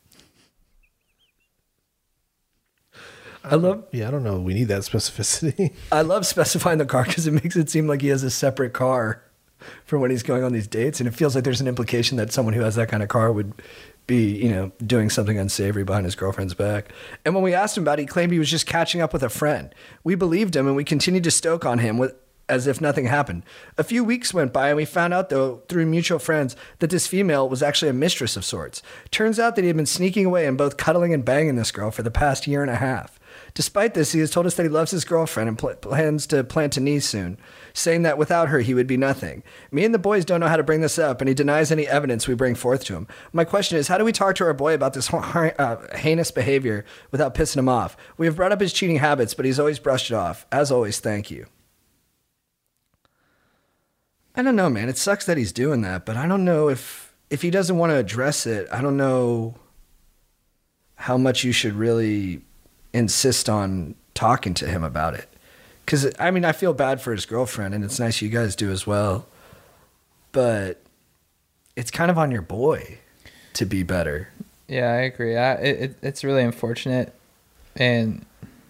I love. Yeah, I don't know. We need that specificity. I love specifying the car because it makes it seem like he has a separate car for when he's going on these dates, and it feels like there's an implication that someone who has that kind of car would be, you know, doing something unsavory behind his girlfriend's back. And when we asked him about it, he claimed he was just catching up with a friend. We believed him, and we continued to stoke on him with as if nothing happened. A few weeks went by, and we found out, though, through mutual friends, that this female was actually a mistress of sorts. Turns out that he had been sneaking away and both cuddling and banging this girl for the past year and a half. Despite this, he has told us that he loves his girlfriend and pl- plans to plant a knee soon, saying that without her, he would be nothing. Me and the boys don't know how to bring this up, and he denies any evidence we bring forth to him. My question is, how do we talk to our boy about this uh, heinous behavior without pissing him off? We have brought up his cheating habits, but he's always brushed it off. As always, thank you. I don't know, man. It sucks that he's doing that, but I don't know if if he doesn't want to address it, I don't know how much you should really insist on talking to him about it. Because, I mean, I feel bad for his girlfriend, and it's nice you guys do as well. But it's kind of on your boy to be better. Yeah, I agree. I, it, it's really unfortunate. And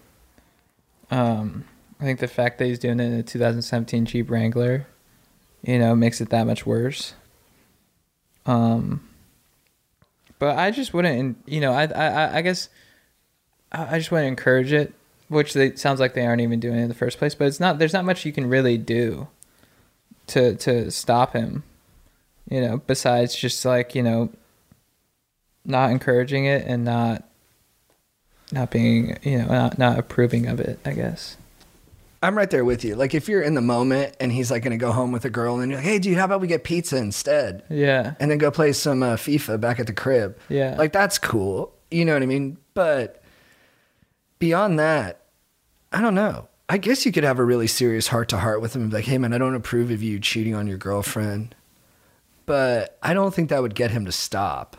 um, I think the fact that he's doing it in a two thousand seventeen Jeep Wrangler, you know, makes it that much worse. Um, but I just wouldn't, you know, I, I, I guess I just wouldn't encourage it, which they sounds like they aren't even doing it in the first place. But it's not. There's not much you can really do to to stop him, you know, besides just like, you know, not encouraging it and not not being, you know, not, not approving of it, I guess. I'm right there with you. Like, if you're in the moment and he's like going to go home with a girl and you're like, hey, dude, how about we get pizza instead? Yeah. And then go play some uh, FIFA back at the crib. Yeah. Like, that's cool. You know what I mean? But beyond that, I don't know. I guess you could have a really serious heart-to-heart with him and be like, hey, man, I don't approve of you cheating on your girlfriend. But I don't think that would get him to stop.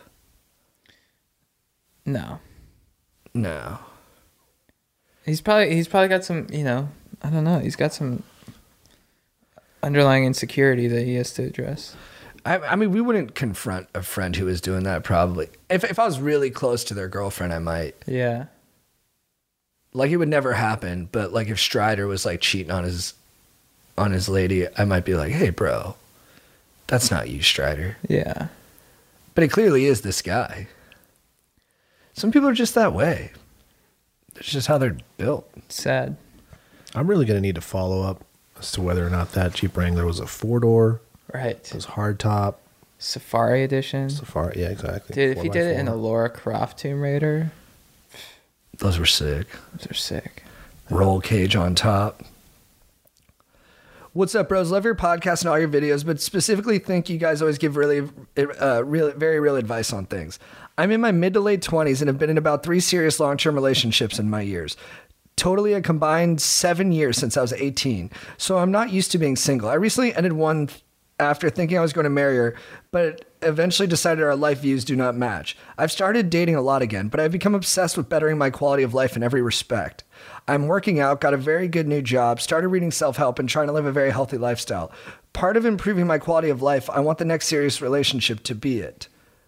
No. No. He's probably he's probably got some, you know, I don't know. He's got some underlying insecurity that he has to address. I, I mean, we wouldn't confront a friend who was doing that, probably. If if I was really close to their girlfriend, I might. Yeah. Like, it would never happen, but like if Strider was like cheating on his on his lady, I might be like, hey, bro, that's not you, Strider. Yeah. But it clearly is this guy. Some people are just that way. It's just how they're built. Sad. I'm really going to need to follow up as to whether or not that Jeep Wrangler was a four-door, Right. it was hardtop, Safari edition. Safari. Yeah, exactly. Dude, if four he by did it in a four. Laura Croft Tomb Raider, Those were sick. those are sick. Roll cage on top. What's up, bros? Love your podcast and all your videos, but specifically think you guys always give really, uh, real, very real advice on things. I'm in my mid to late twenties and have been in about three serious long-term relationships in my years. Totally a combined seven years since I was eighteen. So I'm not used to being single. I recently ended one after thinking I was going to marry her, but eventually decided our life views do not match. I've started dating a lot again, but I've become obsessed with bettering my quality of life in every respect. I'm working out, got a very good new job, started reading self-help, and trying to live a very healthy lifestyle. Part of improving my quality of life, I want the next serious relationship to be it.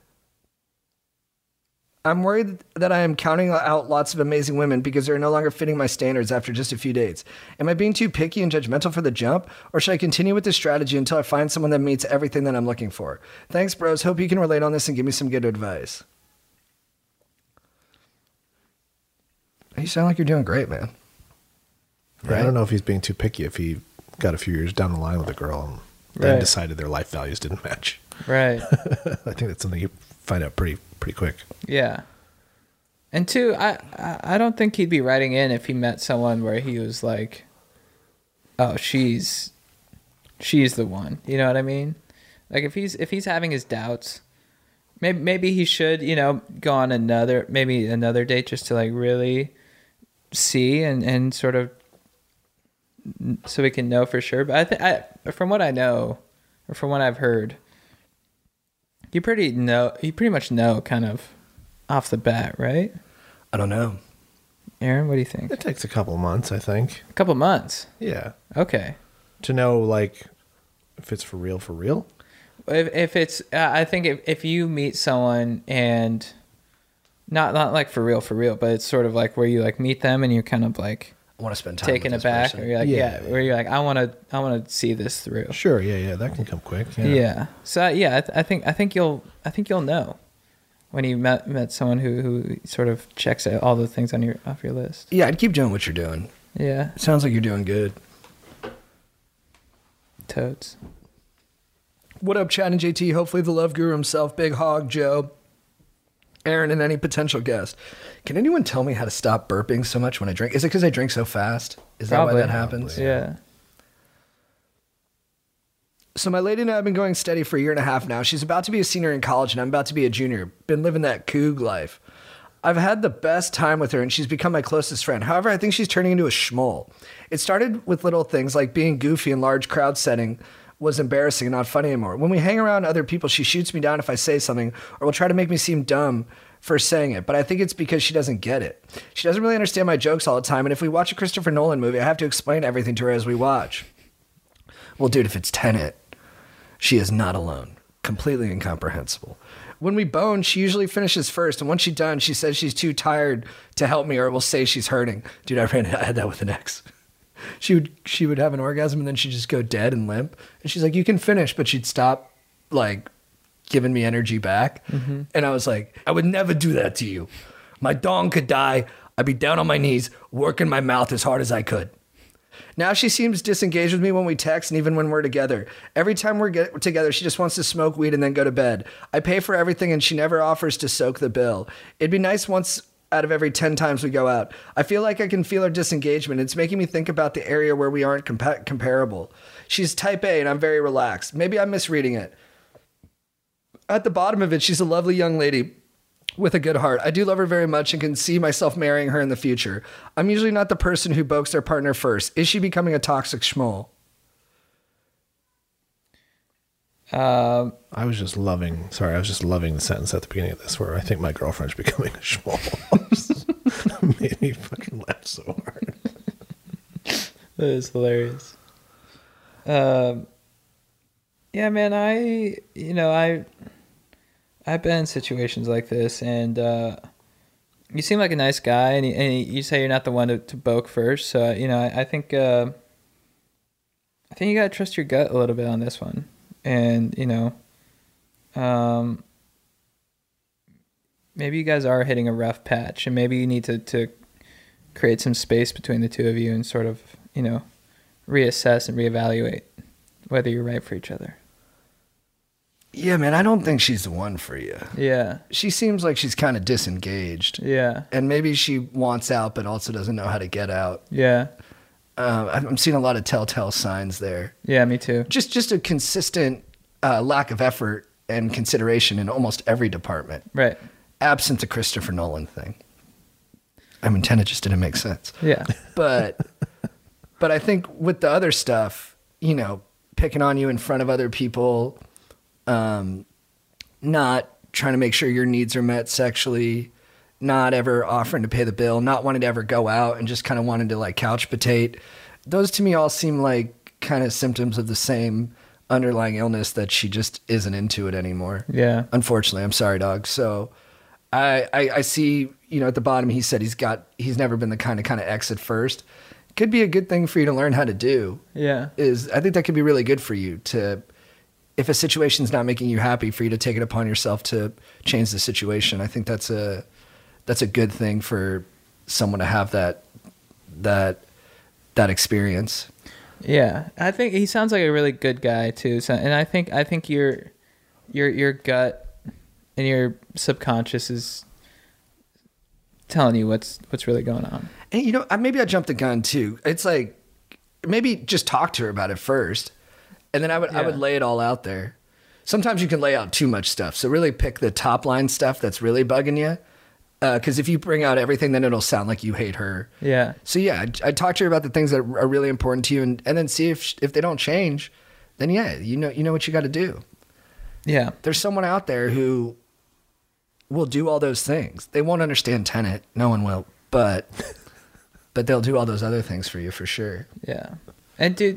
I'm worried that I am counting out lots of amazing women because they're no longer fitting my standards after just a few dates. Am I being too picky and judgmental for the jump? Or should I continue with this strategy until I find someone that meets everything that I'm looking for? Thanks, bros. Hope you can relate on this and give me some good advice. You sound like you're doing great, man. Yeah, I don't know if he's being too picky if he got a few years down the line with a girl and then Right. decided their life values didn't match. Right. I think that's something you find out pretty pretty quick. Yeah. And two, I, I I don't think he'd be writing in if he met someone where he was like, oh, she's she's the one. You know what I mean? Like if he's if he's having his doubts, maybe maybe he should, you know, go on another maybe another date just to like really see and, and sort of so we can know for sure. But I think I from what I know or from what I've heard, you pretty know you pretty much know kind of off the bat, right? I don't know. Aaron, what do you think? It takes a couple months, I think. A couple months. Yeah. Okay. To know like if it's for real, for real. If if it's, uh, I think if if you meet someone and not not like for real, for real, but it's sort of like where you like meet them and you're kind of like I want to spend time taken with this aback, person. or you're like yeah, Yeah, yeah. where you're like I want to I want to see this through. Sure, yeah, yeah, that can come quick. Yeah. Yeah. So yeah, I, th- I think I think you'll I think you'll know when you met met someone who who sort of checks out all the things on your off your list. Yeah, I'd keep doing what you're doing. Yeah. It sounds like you're doing good. Totes. What up, Chad and J T? Hopefully the love guru himself, Big Hog Joe, Aaron, and any potential guest. Can anyone tell me how to stop burping so much when I drink? Is it because I drink so fast? Is that Probably. why that happens? Yeah. So my lady and I have been going steady for a year and a half now. She's about to be a senior in college and I'm about to be a junior. Been living that coog life. I've had the best time with her and she's become my closest friend. However, I think she's turning into a schmoll. It started with little things like being goofy in large crowd setting was embarrassing and not funny anymore. When we hang around other people, she shoots me down if I say something or will try to make me seem dumb for saying it. But I think it's because she doesn't get it. She doesn't really understand my jokes all the time. And if we watch a Christopher Nolan movie, I have to explain everything to her as we watch. Well, dude, if it's Tenet, she is not alone. Completely incomprehensible. When we bone, she usually finishes first, and once she's done, she says she's too tired to help me or will say she's hurting. Dude, I ran I had that with an ex. She would she would have an orgasm and then she'd just go dead and limp. And she's like, you can finish, but she'd stop like giving me energy back. Mm-hmm. And I was like, I would never do that to you. My dong could die. I'd be down on my knees, working my mouth as hard as I could. Now she seems disengaged with me when we text and even when we're together. Every time we're get together, she just wants to smoke weed and then go to bed. I pay for everything and she never offers to soak the bill. It'd be nice once out of every ten times we go out. I feel like I can feel her disengagement. It's making me think about the area where we aren't compa- comparable. She's type A and I'm very relaxed. Maybe I'm misreading it. At the bottom of it, she's a lovely young lady with a good heart. I do love her very much and can see myself marrying her in the future. I'm usually not the person who bokes their partner first. Is she becoming a toxic schmoll? Um, I was just loving, sorry, I was just loving the sentence at the beginning of this where I think my girlfriend's becoming a schmoll. Made me fucking laugh so hard. that is hilarious. Um, yeah, man, I, you know, I, I've been in situations like this, and uh, you seem like a nice guy, and, you, and you say you're not the one to, to boke first. So, you know, I, I think, uh, I think you gotta trust your gut a little bit on this one, and you know, um, maybe you guys are hitting a rough patch, and maybe you need to to create some space between the two of you, and sort of, you know, reassess and reevaluate whether you're right for each other. Yeah, man, I don't think she's the one for you. Yeah. She seems like she's kind of disengaged. Yeah. And maybe she wants out, but also doesn't know how to get out. Yeah. Uh, I'm I'm seeing a lot of telltale signs there. Yeah, me too. Just just a consistent uh, lack of effort and consideration in almost every department. Right. Absent the Christopher Nolan thing. I mean, Tenet just didn't make sense. Yeah. But but I think with the other stuff, you know, picking on you in front of other people, um, not trying to make sure your needs are met sexually, not ever offering to pay the bill, not wanting to ever go out and just kind of wanting to like couch potate. Those to me all seem like kind of symptoms of the same underlying illness that she just isn't into it anymore. Yeah. Unfortunately, I'm sorry, dog. So I, I, I see, you know, at the bottom, he said he's got, he's never been the kind of kind of exit first. Could be a good thing for you to learn how to do. Yeah. Is I think that could be really good for you to, if a situation's not making you happy, for you to take it upon yourself to change the situation. I think that's a, that's a good thing for someone to have that, that, that experience. Yeah, I think he sounds like a really good guy too. So, and I think I think your your your gut and your subconscious is telling you what's what's really going on. And you know, I- maybe I jumped the gun too. It's like maybe just talk to her about it first, and then I would I would Yeah. lay it all out there. Sometimes you can lay out too much stuff, so really pick the top line stuff that's really bugging you. Because if you bring out everything, then it'll sound like you hate her. Yeah, So yeah, I'd, I'd talk to her about the things that are really important to you, and, and then see if if they don't change, then yeah, you know you know what you got to do. yeah, There's someone out there who will do all those things. They won't understand Tenet, no one will, but but they'll do all those other things for you for sure. yeah. And dude,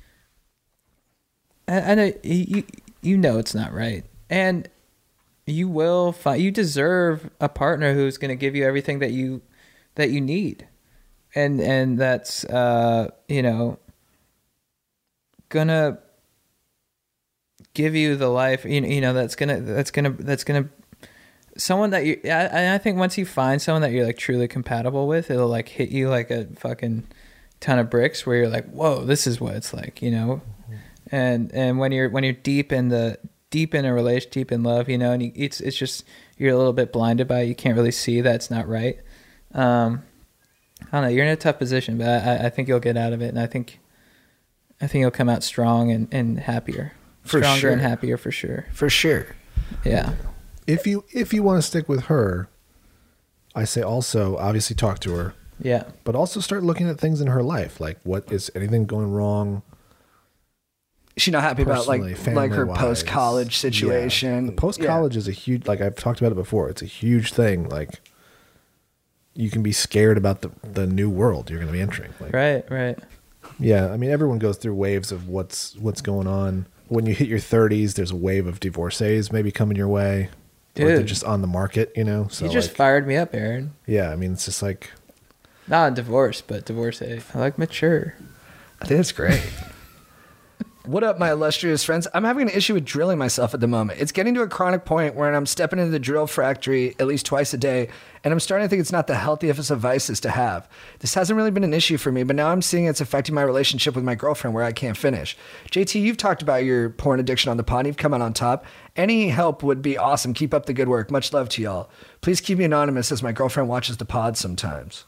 I, I know you you know it's not right, and you will find you deserve a partner who's going to give you everything that you that you need, and and that's uh you know gonna give you the life you, you know that's gonna that's gonna that's gonna someone that you I, I think once you find someone that you're like truly compatible with, it'll like hit you like a fucking ton of bricks where you're like, whoa, this is what it's like, you know. And and when you're when you're deep in the deep in a relation, deep in love, you know, and you, it's it's just you're a little bit blinded by it. You can't really see that it's not right. Um, I don't know. You're in a tough position, but I, I think you'll get out of it, and I think I think you'll come out strong and, and happier, For stronger sure. and happier for sure. For sure. Yeah, If you if you want to stick with her, I say also obviously talk to her, yeah, but also start looking at things in her life. Like, what is anything going wrong? She's not happy about like Personally, like her family-wise. post college situation. Yeah. The post college is a huge, like I've talked about it before. It's a huge thing. Like, you can be scared about the the new world you're going to be entering. Like, right, right. yeah, I mean, everyone goes through waves of what's what's going on. When you hit your thirties, there's a wave of divorcees maybe coming your way, or they're Dude. just on the market. You know, so you just like, fired me up, Aaron. yeah. I mean, it's just like, Not a divorce, but divorcee. I like mature. I think it's great. What up, my illustrious friends? I'm having an issue with drilling myself at the moment. It's getting to a chronic point where I'm stepping into the drill factory at least twice a day, and I'm starting to think it's not the healthiest of vices to have. This hasn't really been an issue for me, but now I'm seeing it's affecting my relationship with my girlfriend where I can't finish. J T, you've talked about your porn addiction on the pod. You've come out on top. Any help would be awesome. Keep up the good work. Much love to y'all. Please keep me anonymous as my girlfriend watches the pod sometimes.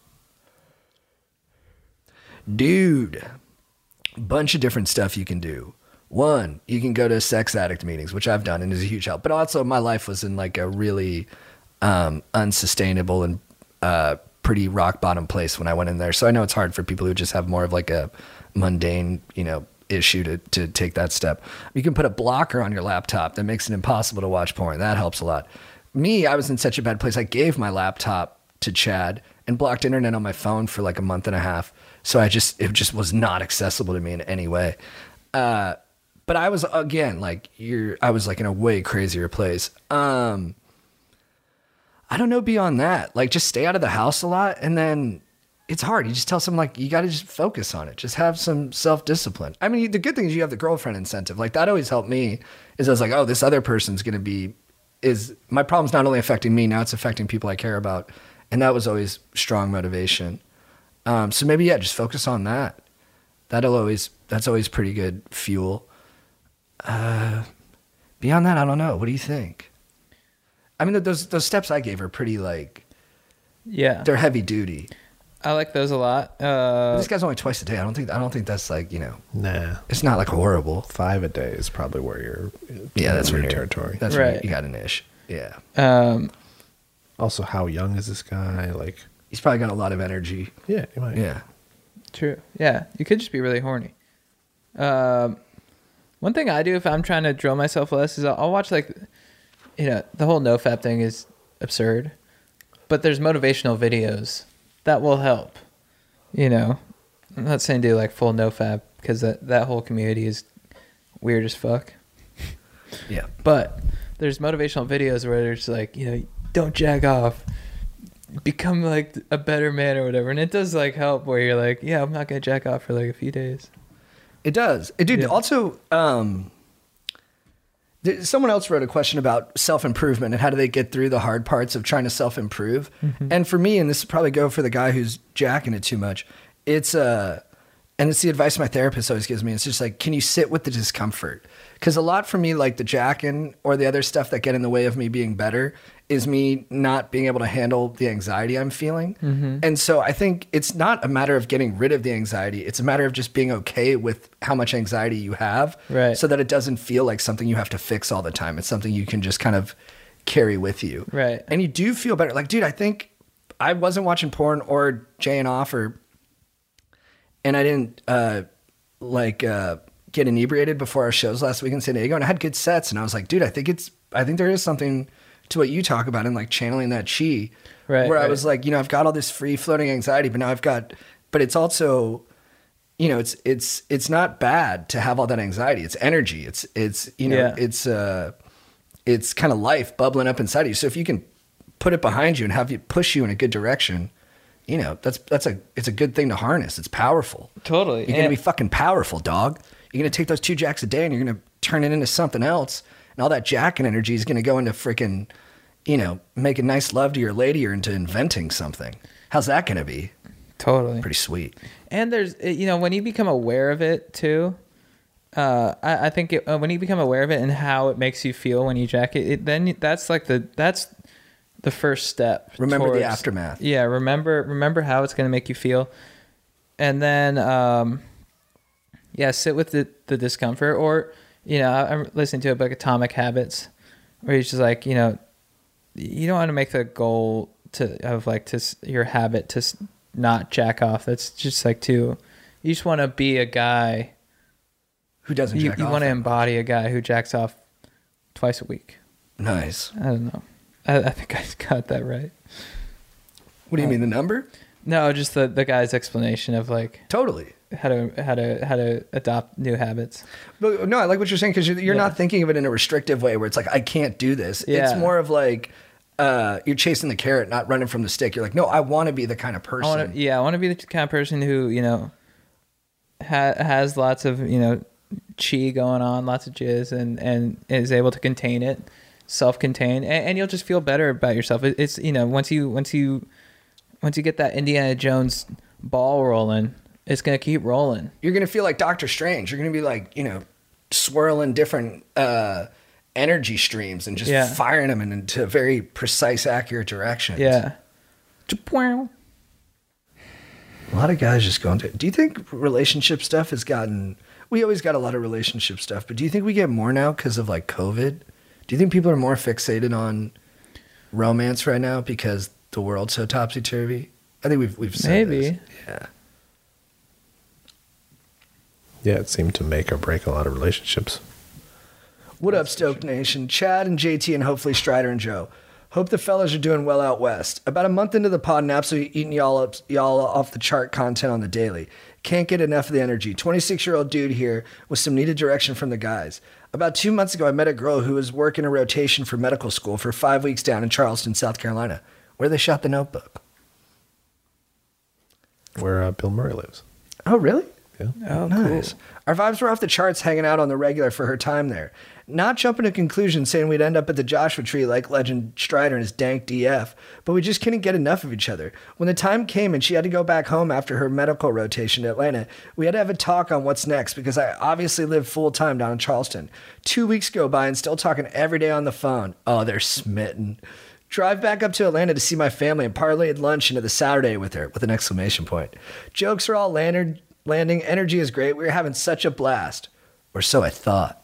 Dude. Bunch of different stuff you can do. One, you can go to sex addict meetings, which I've done and is a huge help. But also my life was in like a really um, unsustainable and uh, pretty rock bottom place when I went in there. So I know it's hard for people who just have more of like a mundane, you know, issue to, to take that step. You can put a blocker on your laptop that makes it impossible to watch porn. That helps a lot. Me, I was in such a bad place. I gave my laptop to Chad and blocked internet on my phone for like a month and a half. So I just, it just was not accessible to me in any way. Uh, but I was, again, like you're, I was like in a way crazier place. Um, I don't know beyond that, like just stay out of the house a lot. And then it's hard. You just tell someone like, you got to just focus on it. Just have some self-discipline. I mean, the good thing is you have the girlfriend incentive. Like that always helped me is I was like, oh, this other person's going to be, is my problem's not only affecting me, now it's affecting people I care about. And that was always strong motivation. Um, so maybe, yeah, just focus on that. That'll always, that's always pretty good fuel. Uh, beyond that, I don't know. What do you think? I mean, those, those steps I gave are pretty like, Yeah, they're heavy duty. I like those a lot. Uh, This guy's only twice a day. I don't think, I don't think that's like, you know, nah. it's not like horrible. Five a day is probably where you're. Yeah, that's your when you're, territory. That's right. Right. You got an ish. Yeah. um, Also, how young is this guy? Like, He's probably got a lot of energy. yeah, you might. Yeah. True. Yeah, you could just be really horny. Um, one thing I do if I'm trying to drill myself less is I'll, I'll watch like, you know, the whole nofap thing is absurd, but there's motivational videos that will help. You know, I'm not saying do like full nofap because that that whole community is weird as fuck. Yeah. But there's motivational videos where there's like, you know, don't jack off, become like a better man or whatever, and it does like help where you're like, yeah, I'm not gonna jack off for like a few days. It does. It dude. Yeah. Also, um, th- someone else wrote a question about self-improvement and how do they get through the hard parts of trying to self-improve. And for me, and this would probably go for the guy who's jacking it too much, it's uh, and it's the advice my therapist always gives me. It's just like, can you sit with the discomfort? Because a lot for me, like the jacking or the other stuff that get in the way of me being better is me not being able to handle the anxiety I'm feeling. Mm-hmm. And so I think it's not a matter of getting rid of the anxiety. It's a matter of just being okay with how much anxiety you have, Right. so that it doesn't feel like something you have to fix all the time. It's something you can just kind of carry with you. Right. And you do feel better. Like, dude, I think I wasn't watching porn or jaying off or, and I didn't uh, like uh, get inebriated before our shows last week in San Diego, and I had good sets. And I was like, dude, I think it's, I think there is something to what you talk about in like channeling that chi, Right, where I right. was like, you know, I've got all this free floating anxiety, but now I've got, but it's also, you know, it's it's it's not bad to have all that anxiety. It's energy. It's it's you know, Yeah. it's uh, it's kind of life bubbling up inside of you. So if you can put it behind you and have you push you in a good direction, you know, that's that's a it's a good thing to harness. It's powerful. Totally. You're gonna And- be fucking powerful, dog. You're gonna take those two jacks a day and you're gonna turn it into something else. And all that jacking energy is gonna go into freaking, you know, making nice love to your lady or into inventing something. How's that gonna be? Totally. Pretty sweet. And there's, you know, when you become aware of it too, uh, I, I think it, uh, when you become aware of it and how it makes you feel when you jack it, it then that's like the, that's the first step. Remember the towards- aftermath. Yeah. Remember, remember how it's going to make you feel. And then, um, yeah, sit with the, the discomfort. Or, you know, I- I'm listening to a book, Atomic Habits, where he's just like, you know, you don't want to make the goal to of like to s- your habit to s- not jack off. That's just like to, you just want to be a guy. Who doesn't You, jack you off? want to that embody a guy who jacks off twice a week. much? Nice. I don't know. I, I think I got that right. What do you mean, the number? No, just the, the guy's explanation of like Totally. how to how to how to adopt new habits. But no, I like what you're saying because you're, you're Yeah. not thinking of it in a restrictive way where it's like, I can't do this. Yeah. It's more of like, uh, you're chasing the carrot, not running from the stick. You're like, no, I want to be the kind of person. I want to, yeah, I want to be the kind of person who, you know, ha- has lots of, you know, chi going on, lots of jizz, and, and is able to contain it, self-contain, and, and you'll just feel better about yourself. It, it's, you know, once you, once you, once you get that Indiana Jones ball rolling, it's going to keep rolling. You're going to feel like Doctor Strange. You're going to be like, you know, swirling different uh, energy streams and just Yeah. firing them into very precise, accurate directions. Yeah. A lot of guys just going to. Do you think relationship stuff has gotten? We always got a lot of relationship stuff, but do you think we get more now because of like COVID? Do you think people are more fixated on romance right now because the world's so topsy turvy? I think we've we've said Maybe. this. Yeah. Yeah, it seemed to make or break a lot of relationships. What up, Stoke Nation? Chad and J T and hopefully Strider and Joe. Hope the fellas are doing well out west. About a month into the pod and absolutely eating y'all up, y'all off the chart content on the daily. Can't get enough of the energy. twenty-six-year-old dude here with some needed direction from the guys. About two months ago, I met a girl who was working a rotation for medical school for five weeks down in Charleston, South Carolina, where they shot The Notebook. Where uh, Bill Murray lives. Oh, really? Yeah. Oh, Nice. cool. Our vibes were off the charts hanging out on the regular for her time there. Not jumping to conclusions saying we'd end up at the Joshua Tree like legend Strider and his dank D F, but we just couldn't get enough of each other. When the time came and she had to go back home after her medical rotation to Atlanta, we had to have a talk on what's next because I obviously live full time down in Charleston. Two weeks go by and still talking every day on the phone. Oh, they're smitten. Drive back up to Atlanta to see my family and parlayed lunch into the Saturday with her with an exclamation point. Jokes are all landed, landing. Energy is great. We were having such a blast. Or so I thought.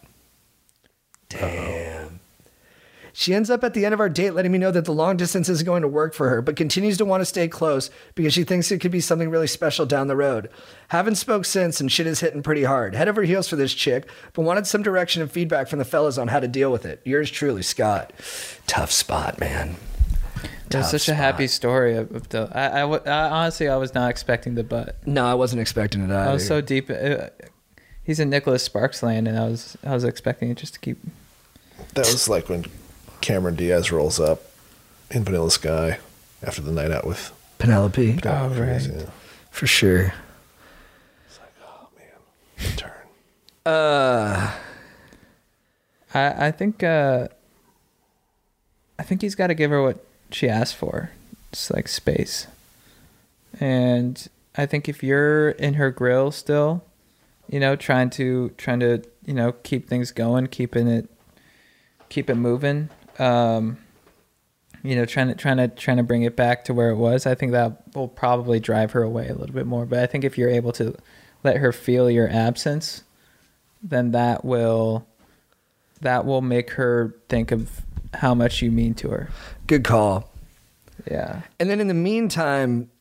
Damn. She ends up at the end of our date letting me know that the long distance isn't going to work for her, but continues to want to stay close because she thinks it could be something really special down the road. Haven't spoke since and shit is hitting pretty hard. Head over heels for this chick, but wanted some direction and feedback from the fellas on how to deal with it. Yours truly, Scott. Tough spot, man. It was Tough such a spot. happy story of, of the. I, I, w- I honestly, I was not expecting the butt. No, I wasn't expecting it either. I was so deep. Uh, he's in Nicholas Sparks land, and I was I was expecting it just to keep. That was like when Cameron Diaz rolls up in Vanilla Sky after the night out with Penelope. Oh, right. Yeah. For sure. It's like, oh man, good turn. Uh, I I think uh, I think he's got to give her what she asked for, just like space. And I think if you're in her grill still, you know, trying to trying to you know keep things going, keeping it keep it moving, um, you know, trying to trying to trying to bring it back to where it was. I think that will probably drive her away a little bit more. But I think if you're able to let her feel your absence, then that will that will make her think of how much you mean to her. Good call. Yeah. And then in the meantime,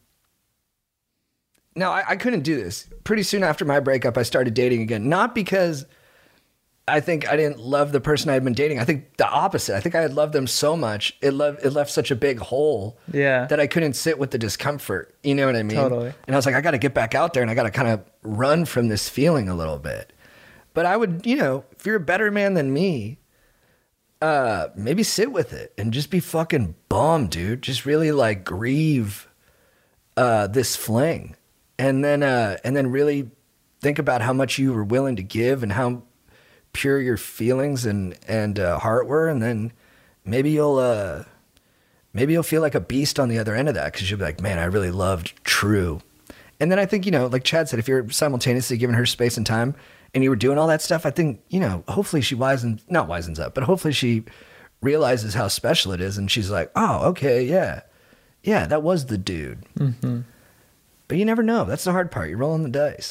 now I, I couldn't do this. Pretty soon after my breakup, I started dating again. Not because I think I didn't love the person I had been dating. I think the opposite. I think I had loved them so much. It left, it left such a big hole Yeah. that I couldn't sit with the discomfort. You know what I mean? Totally. And I was like, I got to get back out there and I got to kind of run from this feeling a little bit. But I would, you know, if you're a better man than me, uh, maybe sit with it and just be fucking bummed, dude. Just really like grieve uh, this fling. And then, uh, and then really think about how much you were willing to give and how pure your feelings and and uh, heart were, and then maybe you'll uh, maybe you'll feel like a beast on the other end of that because you'll be like, man, I really loved True. And then I think, you know, like Chad said, if you're simultaneously giving her space and time, and you were doing all that stuff, I think, you know, hopefully she wisens not wisens up, but hopefully she realizes how special it is, and she's like, oh, okay, yeah, yeah, that was the dude. Mm-hmm. But you never know. That's the hard part. You're rolling the dice.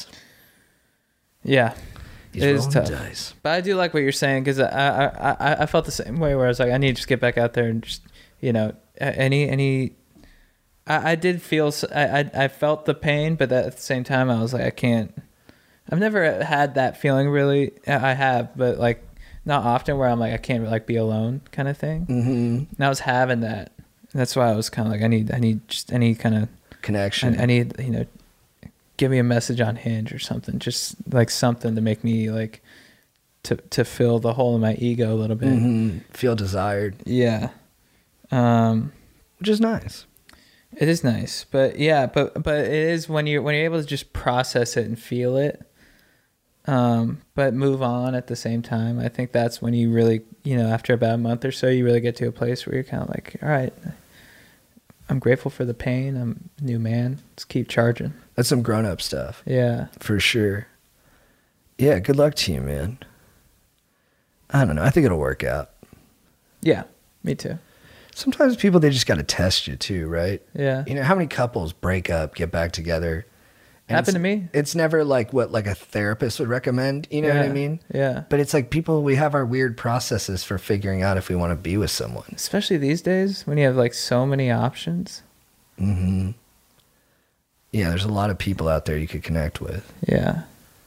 Yeah. He's It is rolling tough. the dice. But I do like what you're saying because I, I I I felt the same way where I was like, I need to just get back out there and just, you know, any any. I, I did feel s- I, I I felt the pain, but at the same time I was like, I can't. I've never had that feeling really. I have, but like not often where I'm like I can't like be alone kind of thing. Mm-hmm. And I was having that. That's why I was kind of like I need I need just any kind of Connection. I, I need you know. Give me a message on Hinge or something, just like something to make me like to to fill the hole in my ego a little bit. Mm-hmm. Feel desired, Yeah, um, which is nice. it is nice, but yeah, but but it is when you when you're able to just process it and feel it, um, but move on at the same time. I think that's when you really, you know, after about a month or so, you really get to a place where you're kind of like, all right, I'm grateful for the pain. I'm a new man. Let's keep charging. That's some grown up stuff Yeah. for sure. Yeah, good luck to you, man. I don't know. I think it'll work out. Yeah. Me too. Sometimes people, they just got to test you too, right? Yeah. You know, how many couples break up, get back together? And Happened to it's- me. It's never like what like a therapist would recommend. You know what I Yeah. mean? Yeah. But it's like people, we have our weird processes for figuring out if we want to be with someone. Especially these days when you have like so many options. Mm-hmm. Yeah, there's a lot of people out there you could connect with. Yeah.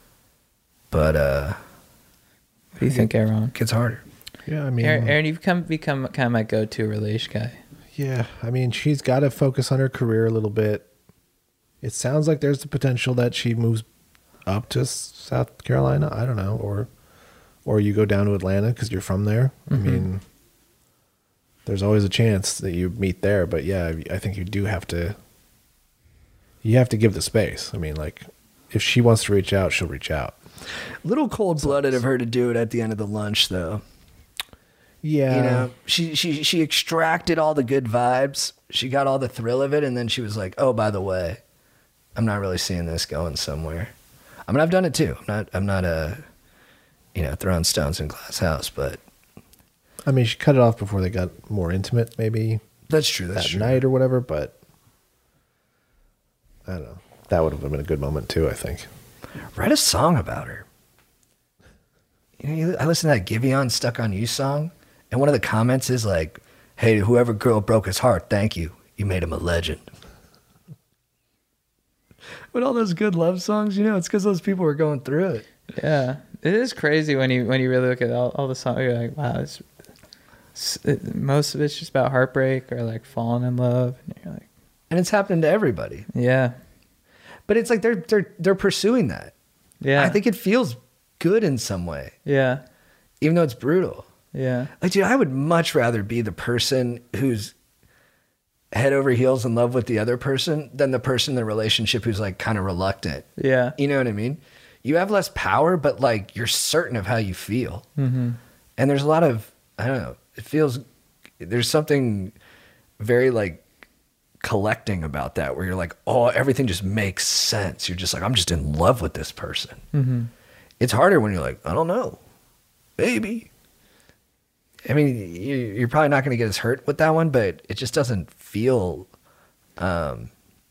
But uh, What do you think, Aaron? it gets harder. Yeah, I mean, Aaron, Aaron, you've come become kind of my go-to relation guy. yeah, I mean, she's got to focus on her career a little bit. It sounds like there's the potential that she moves up to S- South Carolina. I don't know, or or you go down to Atlanta because you're from there. Mhm. I mean, there's always a chance that you meet there. But yeah, I think you do have to. You have to give the space. I mean, like, if she wants to reach out, she'll reach out. Little cold blooded of her to do it at the end of the lunch, though. Yeah, You know, she she she extracted all the good vibes. She got all the thrill of it, and then she was like, "Oh, by the way, I'm not really seeing this going somewhere." I mean, I've done it too. I'm not I'm not a you know throwing stones in glass house, but I mean, she cut it off before they got more intimate, maybe that's true. That's that true. night or whatever. But I don't know. That would have been a good moment too, I think. Write a song about her. You know, you- I listened to that Giveon Stuck on You song, and one of the comments is like, "Hey, whoever girl broke his heart, thank you. You made him a legend." But all those good love songs, you know, it's because those people were going through it. Yeah, it is crazy when you when you really look at all, all the songs. You're like, wow, it's, it's, it, most of it's just about heartbreak or like falling in love. And you're like, And it's happening to everybody. yeah, But it's like they're they're they're pursuing that. yeah. I think it feels good in some way, yeah, even though it's brutal. yeah, Like, dude, I would much rather be the person who's head over heels in love with the other person than the person in the relationship who's like kind of reluctant. yeah, You know what I mean? You have less power, but like you're certain of how you feel. mm-hmm. And there's a lot of, I don't know, it feels, there's something very like collecting about that, where you're like, oh, everything just makes sense. You're just like, I'm just in love with this person. Mm-hmm. It's harder when you're like, I don't know, maybe. I mean, you, you're probably not going to get as hurt with that one, but it just doesn't feel, um,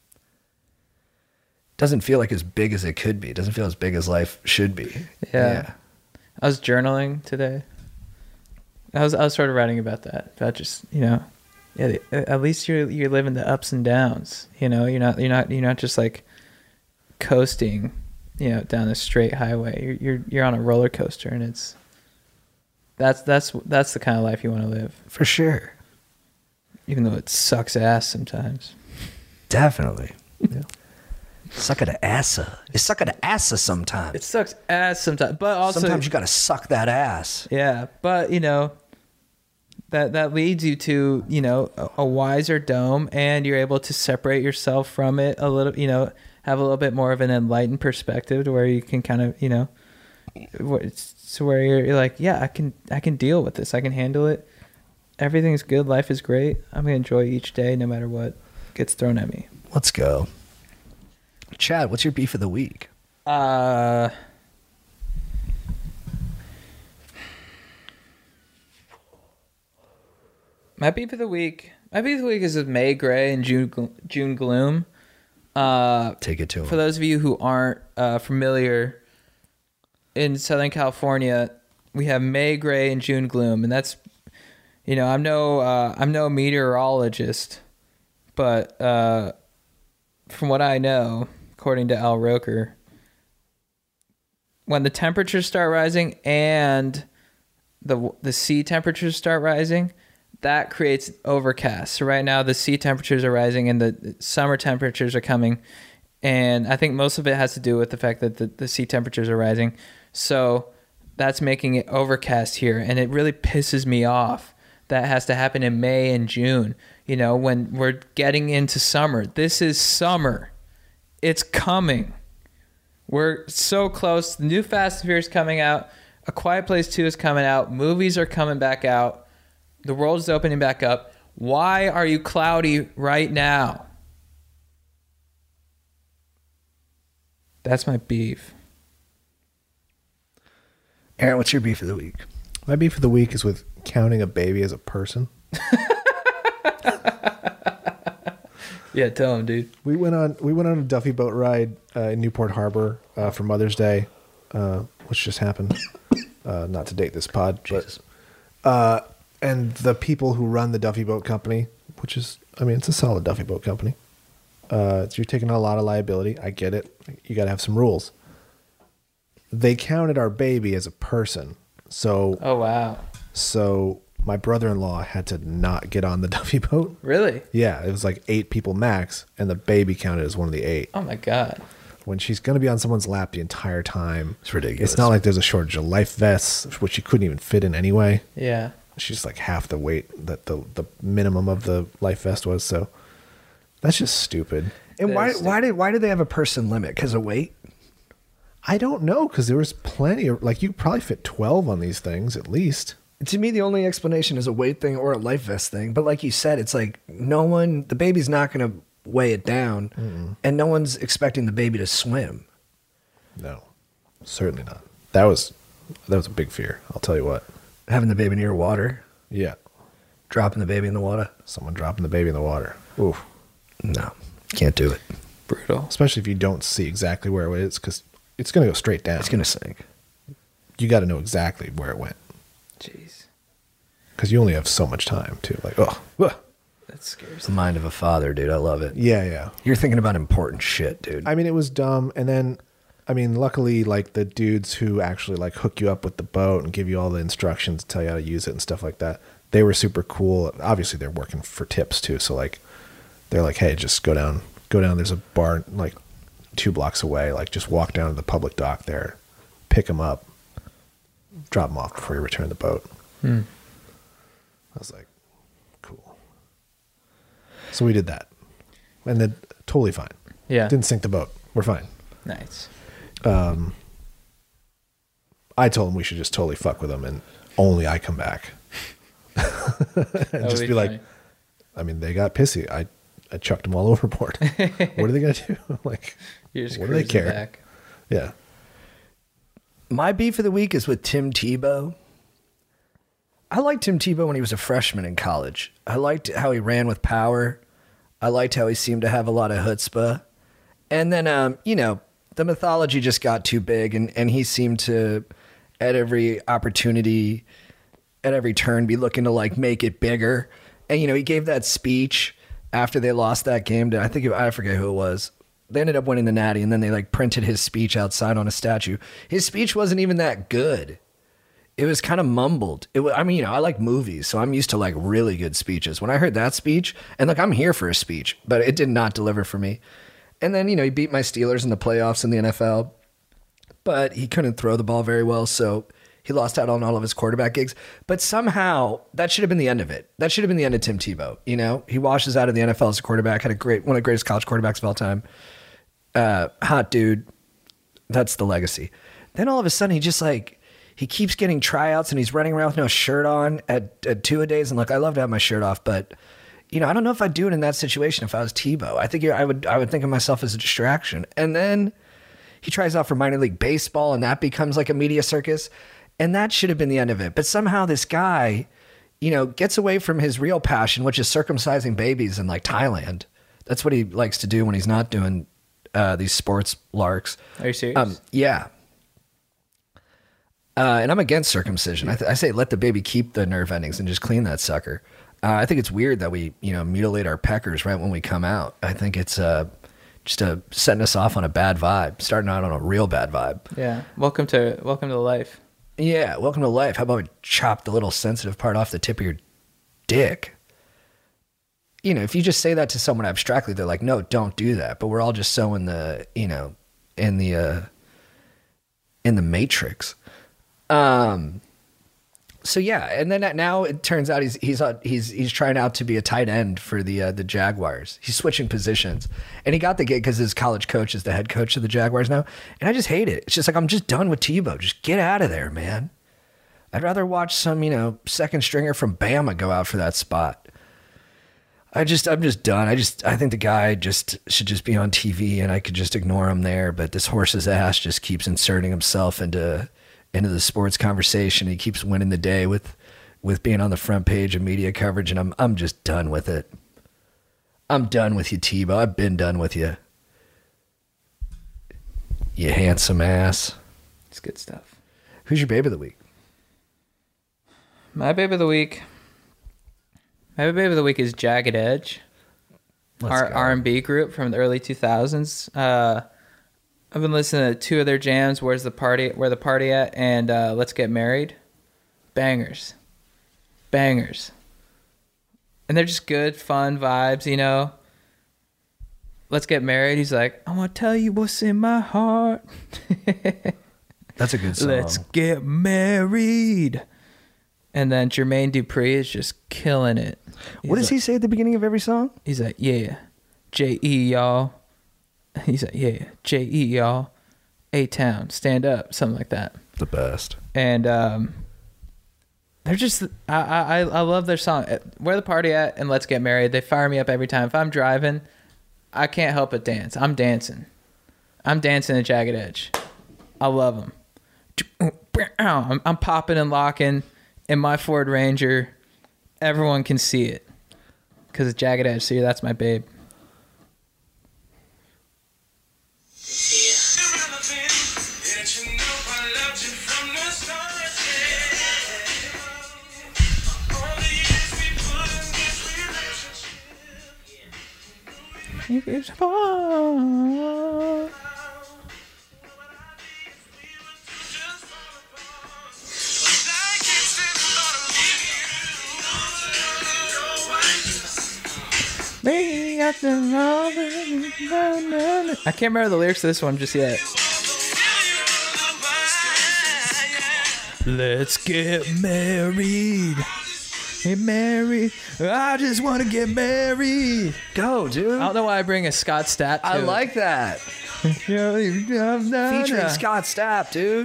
doesn't feel like as big as it could be. It doesn't feel as big as life should be. Yeah. yeah. I was journaling today. I was I was sort of writing about that. About just, you know, yeah, at least you're you're living the ups and downs. You know, you're not you're not you're not just like coasting, you know, down a straight highway. You're you're you're on a roller coaster, and it's that's that's that's the kind of life you want to live. For sure. Even though it sucks ass sometimes. Definitely. Yeah. Suck at the assa. It suck at the assa sometimes. It sucks ass sometimes, but also Sometimes you gotta suck that ass. yeah, but you know, that that leads you to, you know, a, a wiser dome, and you're able to separate yourself from it a little, you know, have a little bit more of an enlightened perspective to where you can kind of, you know, wh- it's to where you're, you're like, yeah, I can I can deal with this. I can handle it. Everything's good. Life is great. I'm gonna enjoy each day, no matter what gets thrown at me. Let's go. Chad, what's your beef of the week? Uh, my beef of the week. My beef of the week is with May Gray and June Gl- June Gloom. Uh, Take it to him. for those of you who aren't uh, familiar, in Southern California, we have May Gray and June Gloom, and that's, you know, I'm no uh, I'm no meteorologist, but uh, from what I know, according to Al Roker, when the temperatures start rising and the the sea temperatures start rising, that creates overcast. So right now the sea temperatures are rising and the summer temperatures are coming, and I think most of it has to do with the fact that the, the sea temperatures are rising. So that's making it overcast here, and it really pisses me off. That has to happen in May and June, you know, when we're getting into summer. This is summer. It's coming. We're so close. The new Fast and Furious is coming out. A Quiet Place two is coming out. Movies are coming back out. The world is opening back up. Why are you cloudy right now? That's my beef. Aaron, what's your beef of the week? My beef of the week is with counting a baby as a person. Yeah, tell him, dude. We went on we went on a Duffy boat ride uh, in Newport Harbor uh, for Mother's Day, uh, which just happened. Uh, not to date this pod, Jesus. but uh, and the people who run the Duffy Boat Company, which is, I mean, it's a solid Duffy Boat Company. Uh, so you're taking on a lot of liability. I get it. You got to have some rules. They counted our baby as a person, so Oh, wow. so my brother-in-law had to not get on the Duffy boat. Really? Yeah, it was like eight people max, and the baby counted as one of the eight. Oh, my God. When she's going to be on someone's lap the entire time. It's ridiculous. It's not like there's a shortage of life vests, which she couldn't even fit in anyway. Yeah. She's like half the weight that the, the minimum of the life vest was. So that's just stupid. And why That's- why did why did they have a person limit? Because of weight? I don't know, because there was plenty of, like, you could probably fit twelve on these things at least. To me, the only explanation is a weight thing or a life vest thing. But like you said, it's like no one, the baby's not going to weigh it down, Mm-mm. and no one's expecting the baby to swim. No, certainly not. That was that was a big fear. I'll tell you what. Having the baby near water, Yeah, dropping the baby in the water. someone dropping the baby in the water. Oof. No, can't do it. Brutal. Especially if you don't see exactly where it is, because it's going to go straight down. It's going to sink. You got to know exactly where it went, Jeez. because you only have so much time too. Like, oh, ugh. That scares The me. mind of a father, dude. I love it. Yeah, yeah. You're thinking about important shit, dude. I mean, it was dumb. And then, I mean, luckily, like the dudes who actually like hook you up with the boat and give you all the instructions, tell you how to use it and stuff like that, they were super cool. Obviously, they're working for tips too. So like, they're like, hey, just go down, go down. There's a bar like two blocks away. Like, just walk down to the public dock there, pick them up, drop them off before you return the boat. Hmm. I was like, cool. So we did that, and then totally fine. Yeah. Didn't sink the boat. We're fine. Nice. Um, I told him we should just totally fuck with him, and only I come back, and That would just be be like, funny. I mean, they got pissy. I, I chucked them all overboard. What are they gonna do? Like, You're just what do they cruising care? back. Yeah. My beef of the week is with Tim Tebow. I liked Tim Tebow when he was a freshman in college. I liked how he ran with power. I liked how he seemed to have a lot of chutzpah. And then, um, you know, the mythology just got too big, and, and he seemed to, at every opportunity, at every turn, be looking to, like, make it bigger. And, you know, he gave that speech after they lost that game to, I think, it, I forget who it was. They ended up winning the Natty, and then they, like, printed his speech outside on a statue. His speech wasn't even that good. It was kind of mumbled. It was, I mean, you know, I like movies, so I'm used to like really good speeches. When I heard that speech, and look, I'm here for a speech, but it did not deliver for me. And then, you know, he beat my Steelers in the playoffs in the N F L, but he couldn't throw the ball very well, so he lost out on all of his quarterback gigs. But somehow, that should have been the end of it. That should have been the end of Tim Tebow. You know, he washes out of the N F L as a quarterback, had a great, one of the greatest college quarterbacks of all time. Uh, hot dude. That's the legacy. Then all of a sudden, he just like, he keeps getting tryouts and he's running around with no shirt on at, at two-a-days. And look, I love to have my shirt off, but you know, I don't know if I'd do it in that situation if I was Tebow. I think I would I would think of myself as a distraction. And then he tries out for minor league baseball and that becomes like a media circus. And that should have been the end of it. But somehow this guy, you know, gets away from his real passion, which is circumcising babies in like Thailand. That's what he likes to do when he's not doing uh, these sports larks. Are you serious? Um, yeah. Uh, and I'm against circumcision. I, th- I say let the baby keep the nerve endings and just clean that sucker. Uh, I think it's weird that we, you know, mutilate our peckers right when we come out. I think it's uh, just a, setting us off on a bad vibe, starting out on a real bad vibe. Yeah. Welcome to welcome to life. Yeah, welcome to life. How about we chop the little sensitive part off the tip of your dick? You know, if you just say that to someone abstractly, they're like, no, don't do that. But we're all just so in the, you know, in the, uh, in the matrix. Um, so yeah, and then now it turns out he's he's uh, he's he's trying out to be a tight end for the uh, the Jaguars. He's switching positions, and he got the gig because his college coach is the head coach of the Jaguars now. And I just hate it. It's just like I'm just done with Tebow. Just get out of there, man. I'd rather watch some you know second stringer from Bama go out for that spot. I just I'm just done. I just I think the guy just should just be on T V, and I could just ignore him there. But this horse's ass just keeps inserting himself into. into the sports conversation. He keeps winning the day with, with being on the front page of media coverage. And I'm, I'm just done with it. I'm done with you, Tebow. I've been done with you. You handsome ass. It's good stuff. Who's your babe of the week? My babe of the week. My babe of the week is Jagged Edge. Let's Our go. R and B group from the early two thousands. Uh, I've been listening to two of their jams. Where's the party? Where the party at? And uh, Let's Get Married. Bangers, bangers, and they're just good, fun vibes. You know. Let's Get Married. He's like, I want to tell you what's in my heart. That's a good song. Let's get married. And then Jermaine Dupri is just killing it. What does He's he say at the beginning of every song? like, He's like, yeah, J E y'all. He's like, yeah, J E y'all, A-Town, stand up, something like that. The best. And um, they're just, I, I I love their song. Where the Party At and Let's Get Married. They fire me up every time. If I'm driving, I can't help but dance. I'm dancing. I'm dancing at Jagged Edge. I love them. I'm, I'm popping and locking in my Ford Ranger. Everyone can see it because it's Jagged Edge. See, that's my babe. It's fun. I can't remember the lyrics to this one just yet. Let's get married. Get married. I just want to get married. Go, dude. I don't know why I bring a Scott Stapp to I it. like that. Featuring Featuring Scott Stapp, dude.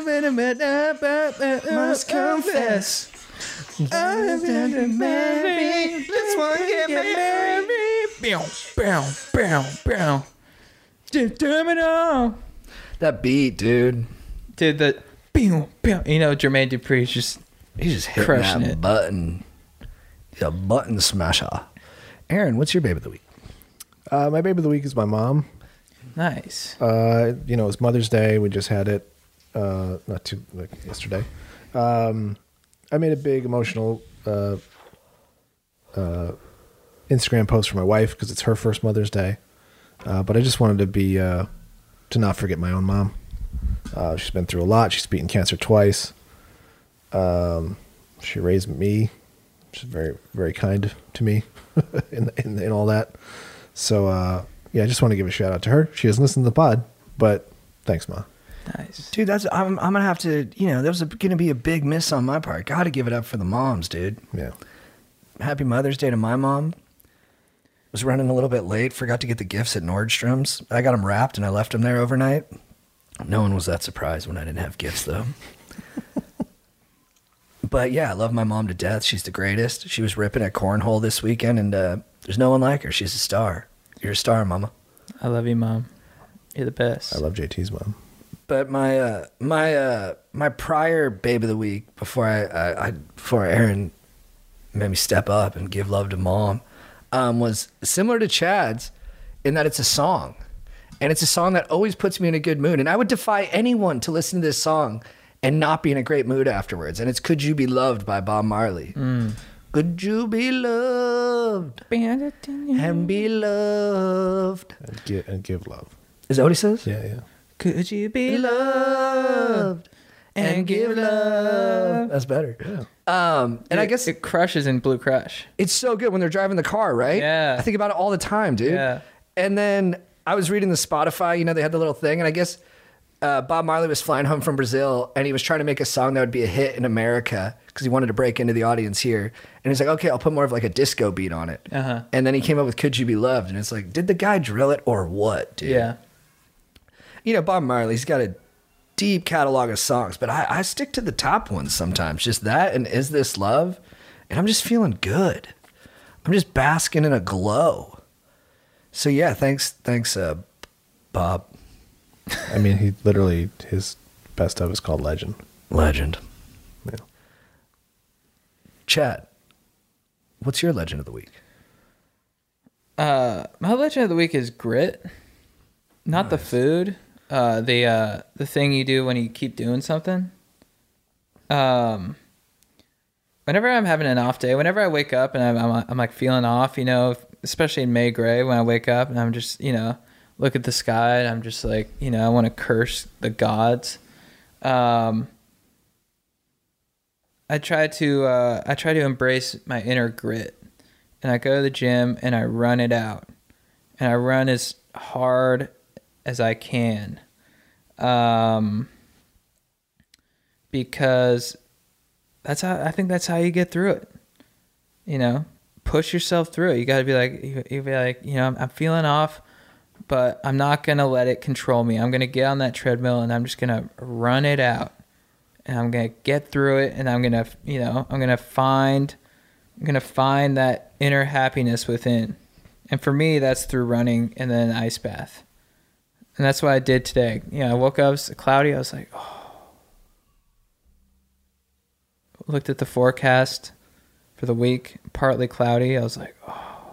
Must confess. I have been married. Just want to get married. Bow, bow, bow, bow. Determinal. That beat, dude. Dude, the bow, bow. You know, Jermaine Dupri's just He's just hitting Crushing that it. button. He's a button smasher. Aaron, what's your babe of the week? Uh, my baby of the week is my mom. nice. Uh, you know, it's Mother's Day. We just had it, uh, not too like yesterday. Um, I made a big emotional uh, uh, Instagram post for my wife because it's her first Mother's Day. Uh, but I just wanted to be uh, to not forget my own mom. Uh, she's been through a lot. She's beaten cancer twice. Um, she raised me. She's very, very kind to me in, in in all that. So uh, yeah, I just want to give a shout out to her. She doesn't listen to the pod, but thanks, Ma. Nice. Dude, that's I'm I'm gonna have to. You know, that was a, gonna be a big miss on my part. Got to give it up for the moms, dude. Yeah. Happy Mother's Day to my mom. Was running a little bit late. Forgot to get the gifts at Nordstrom's. I got them wrapped and I left them there overnight. No one was that surprised when I didn't have gifts though. But yeah, I love my mom to death. She's the greatest. She was ripping at cornhole this weekend, and uh, there's no one like her. She's a star. You're a star, mama. I love you, Mom. You're the best. I love J T's mom. But my uh, my uh, my prior babe of the week before I, I, I before Aaron made me step up and give love to mom um, was similar to Chad's in that it's a song, and it's a song that always puts me in a good mood. And I would defy anyone to listen to this song and not be in a great mood afterwards. And it's "Could You Be Loved" by Bob Marley. Mm. Could you be loved and be loved? And give, and give love. Is that what he says? Yeah, yeah. Could you be Loved and give love. That's better. Yeah. Um, and I guess it crushes in Blue Crush. it's so good when they're driving the car, right? Yeah. I think about it all the time, dude. Yeah. And then I was reading the Spotify, you know, they had the little thing, and I guess uh, Bob Marley was flying home from Brazil, and he was trying to make a song that would be a hit in America because he wanted to break into the audience here. And he's like, okay, I'll put more of like a disco beat on it. Uh-huh. And then he came up with "Could You Be Loved?" And it's like, did the guy drill it or what, dude? Yeah. You know, Bob Marley's got a deep catalog of songs, but I, I stick to the top ones sometimes. Just that and "Is This Love?" And I'm just feeling good. I'm just basking in a glow. So yeah, thanks, thanks, uh, Bob. I mean, he literally, his best of is called Legend. Legend. Yeah. Chad, what's your legend of the week? Uh, my legend of the week is grit, not the food. Uh, the uh, the thing you do when you keep doing something. Um, whenever I'm having an off day, whenever I wake up and I'm I'm, I'm like feeling off, you know, especially in May Gray, when I wake up and I'm just, you know, look at the sky and I'm just like, you know, I want to curse the gods. Um, I try to uh, I try to embrace my inner grit. And I go to the gym and I run it out. And I run as hard as I can. Um, because that's how, I think that's how you get through it. You know, push yourself through it. You got to be like, you, you be like, you know, I'm, I'm feeling off, but I'm not going to let it control me. I'm going to get on that treadmill and I'm just going to run it out. And I'm going to get through it. And I'm going to, you know, I'm going to find... I'm going to find that inner happiness within. And for me, that's through running and then an ice bath. And that's what I did today. You know, I woke up, it was cloudy. I was like, oh. Looked at the forecast for the week, partly cloudy. I was like, oh.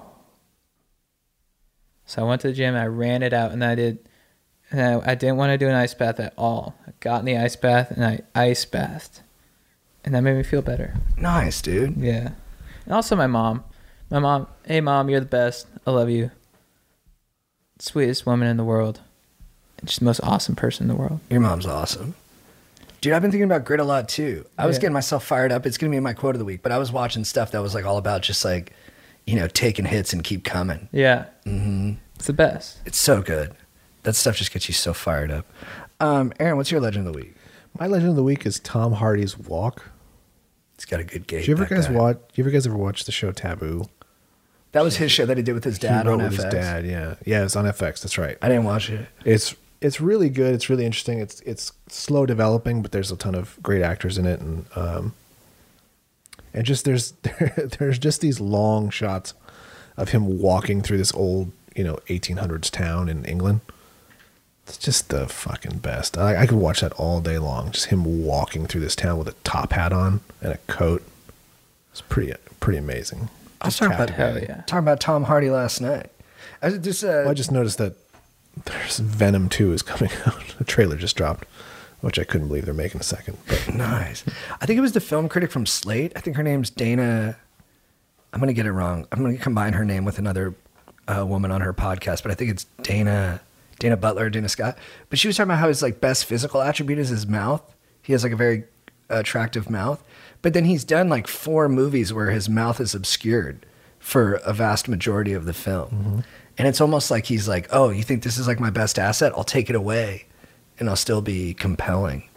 So I went to the gym, I ran it out, and I did. And I, I didn't want to do an ice bath at all. I got in the ice bath and I ice bathed. And that made me feel better. Nice, dude. Yeah. And also my mom. My mom, hey mom, you're the best. I love you. Sweetest woman in the world. And she's the most awesome person in the world. Your mom's awesome. Dude, I've been thinking about grit a lot too. I was Yeah. getting myself fired up. It's going to be my quote of the week, but I was watching stuff that was like all about just like, you know, taking hits and keep coming. Yeah. Mm-hmm. It's the best. It's so good. That stuff just gets you so fired up. Um, Aaron, what's your legend of the week? My legend of the week is Tom Hardy's Walk. It's got a good gait. Did you ever that guys guy. watch? You ever guys ever watch the show Taboo? That was his show that he did with his dad He wrote on with F X. his dad. Yeah, yeah, it's on F X. That's right. I didn't watch it. It's it's really good. It's really interesting. It's it's slow developing, but there's a ton of great actors in it, and um, and just there's there, there's just these long shots of him walking through this old, you know, eighteen hundreds town in England. It's just the fucking best. I, I could watch that all day long. Just him walking through this town with a top hat on and a coat. It's pretty pretty amazing. I was talking about, Hell yeah. talking about Tom Hardy last night. I was just, uh, Well, I just noticed that there's Venom two is coming out. The trailer just dropped, which I couldn't believe they're making a second. But nice. I think it was the film critic from Slate. I think her name's Dana. I'm going to get it wrong. I'm going to combine her name with another uh, woman on her podcast, but I think it's Dana Dana Butler, Dana Scott. But she was talking about how his like best physical attribute is his mouth. He has like a very attractive mouth. But then he's done like four movies where his mouth is obscured for a vast majority of the film. Mm-hmm. And it's almost like he's like, oh, you think this is like my best asset? I'll take it away and I'll still be compelling.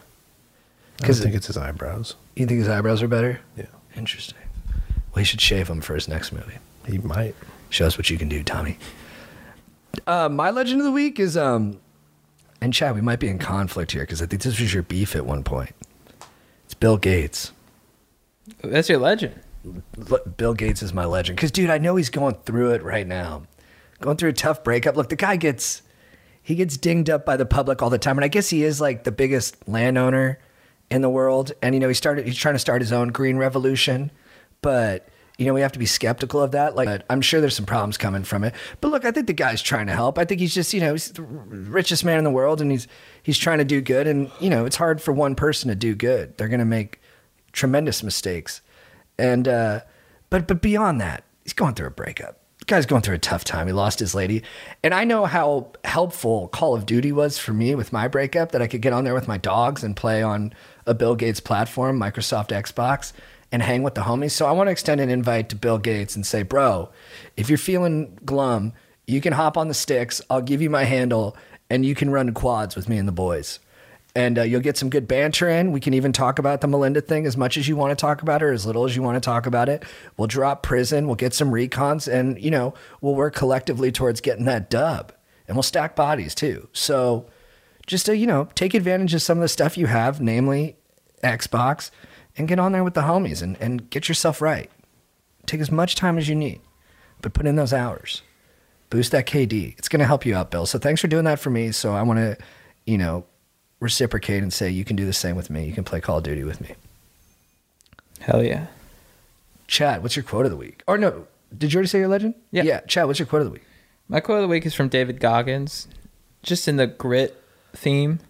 I don't think it's his eyebrows. You think his eyebrows are better? Yeah. Interesting. Well, he should shave them for his next movie. He might. Show us what you can do, Tommy. Uh, my legend of the week is, um, and Chad, we might be in conflict here because I think this was your beef at one point. It's Bill Gates. That's your legend. L- Bill Gates is my legend because, dude, I know he's going through it right now. Going through a tough breakup. Look, the guy gets, he gets dinged up by the public all the time. And I guess he is like the biggest landowner in the world. And, you know, he started, he's trying to start his own green revolution. But, you know, we have to be skeptical of that. Like, I'm sure there's some problems coming from it. But look, I think the guy's trying to help. I think he's just, you know, he's the richest man in the world and he's, he's trying to do good. And, you know, it's hard for one person to do good. They're going to make tremendous mistakes. And, uh, but, but beyond that, he's going through a breakup. The guy's going through a tough time. He lost his lady. And I know how helpful Call of Duty was for me with my breakup, that I could get on there with my dogs and play on a Bill Gates platform, Microsoft Xbox, and hang with the homies. So I want to extend an invite to Bill Gates and say, bro, if you're feeling glum, you can hop on the sticks. I'll give you my handle and you can run quads with me and the boys. And uh, you'll get some good banter in. We can even talk about the Melinda thing as much as you want to talk about it or as little as you want to talk about it. We'll drop prison. We'll get some recons and, you know, we'll work collectively towards getting that dub. And we'll stack bodies too. So just to, you know, take advantage of some of the stuff you have, namely Xbox, and get on there with the homies and, and get yourself right. Take as much time as you need, but put in those hours. Boost that K D. It's going to help you out, Bill. So thanks for doing that for me. So I want to, you know, reciprocate and say you can do the same with me. You can play Call of Duty with me. Hell yeah. Chad, what's your quote of the week? Or no, did you already say your legend? Yeah. Yeah, Chad, what's your quote of the week? My quote of the week is from David Goggins, just in the grit theme.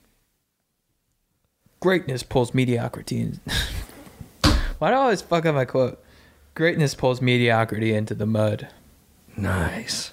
Greatness pulls mediocrity in. Why do I always fuck up my quote? Greatness pulls mediocrity into the mud. Nice.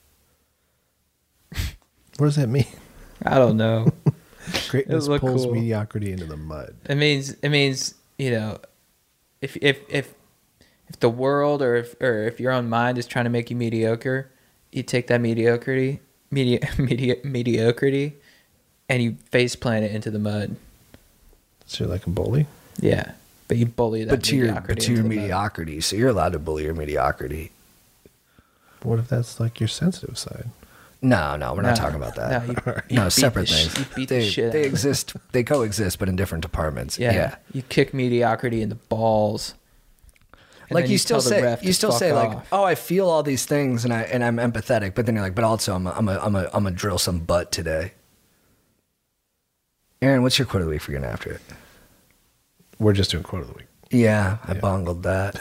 What does that mean? I don't know. Greatness look pulls cool. mediocrity into the mud. It means it means you know, if if if if the world or if or if your own mind is trying to make you mediocre, you take that mediocrity, medi- medi- mediocrity, and you face plant it into the mud. So you're like a bully? Yeah, but you bully that But to your, mediocrity but to into your the mud. mediocrity. So you're allowed to bully your mediocrity. But what if that's like your sensitive side? No, no, we're not No, talking about that. No, you, you No, beat separate the sh- things. You beat they the shit they out of it. exist. They coexist, but in different departments. Yeah, Yeah. you kick mediocrity in the balls. And Like then you still tell the say, ref you to still fuck say like, off. oh, I feel all these things and I and I'm empathetic, but then you're like, but also I'm a, I'm a, I'm a, I'm a drill some butt today. Aaron, what's your quote of the week for getting after it? We're just doing quote of the week. Yeah, I Yeah. bungled that.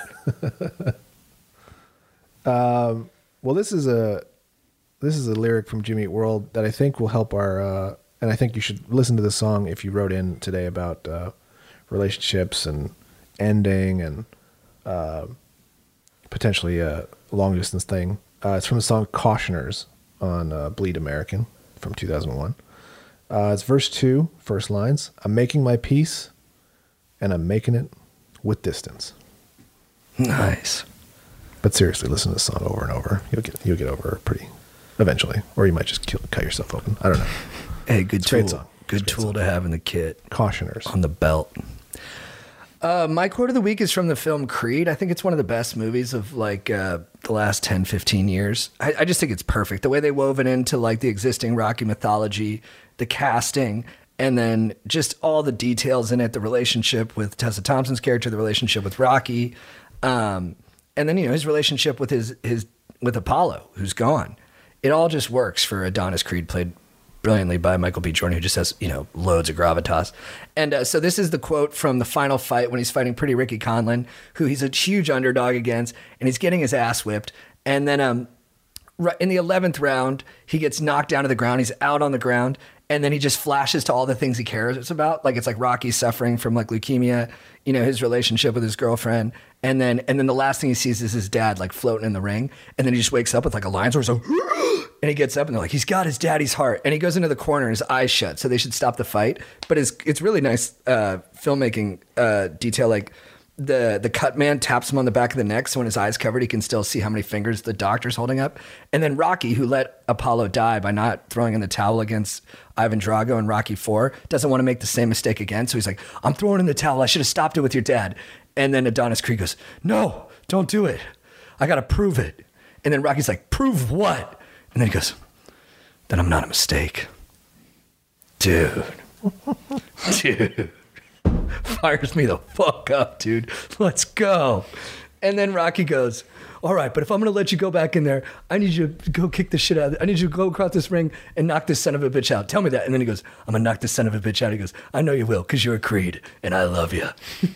Um, well, this is a this is a lyric from Jimmy Eat World that I think will help our. Uh, and I think you should listen to this song if you wrote in today about uh, relationships and ending and uh, potentially a long distance thing. Uh, it's from the song "Cautioners" on uh, Bleed American from two thousand one. Uh, it's verse two, first lines. I'm making my peace, and I'm making it with distance. Nice. But seriously, listen to this song over and over. You'll get you'll get over it pretty eventually, or you might just kill, cut yourself open. I don't know. Hey, good It's a tool. great song. Good It's a great tool song. to have in the kit. Cautioners. On the belt. Uh, my quote of the week is from the film Creed. I think it's one of the best movies of like uh, the last ten, fifteen years. I, I just think it's perfect. The way they wove it into like the existing Rocky mythology, the casting, and then just all the details in it, the relationship with Tessa Thompson's character, the relationship with Rocky, um, and then, you know, his relationship with his, his with Apollo, who's gone. It all just works for Adonis Creed, played brilliantly by Michael B. Jordan, who just has, you know, loads of gravitas. And uh, so this is the quote from the final fight when he's fighting Pretty Ricky Conlon, who he's a huge underdog against, and he's getting his ass whipped. And then um, right in the eleventh round, he gets knocked down to the ground. He's out on the ground. And then he just flashes to all the things he cares about. Like, it's like Rocky suffering from like leukemia, you know, his relationship with his girlfriend. And then, and then the last thing he sees is his dad like floating in the ring. And then he just wakes up with like a lion's roar. So, and he gets up and they're like, he's got his daddy's heart. And he goes into the corner and his eyes shut. So they should stop the fight. But it's, it's really nice uh, filmmaking uh, detail. Like, the the cut man taps him on the back of the neck, so when his eyes covered, he can still see how many fingers the doctor's holding up. And then Rocky, who let Apollo die by not throwing in the towel against Ivan Drago in Rocky four, doesn't want to make the same mistake again. So he's like, I'm throwing in the towel. I should have stopped it with your dad. And then Adonis Creed goes, no, don't do it. I got to prove it. And then Rocky's like, prove what? And then he goes, then I'm not a mistake. Dude. Dude. Fires me the fuck up, dude. Let's go. And then Rocky goes, all right, but if I'm going to let you go back in there, I need you to go kick the shit out of it. I need you to go across this ring and knock this son of a bitch out. Tell me that. And then he goes, I'm going to knock this son of a bitch out. He goes, I know you will, because you're a Creed, and I love you.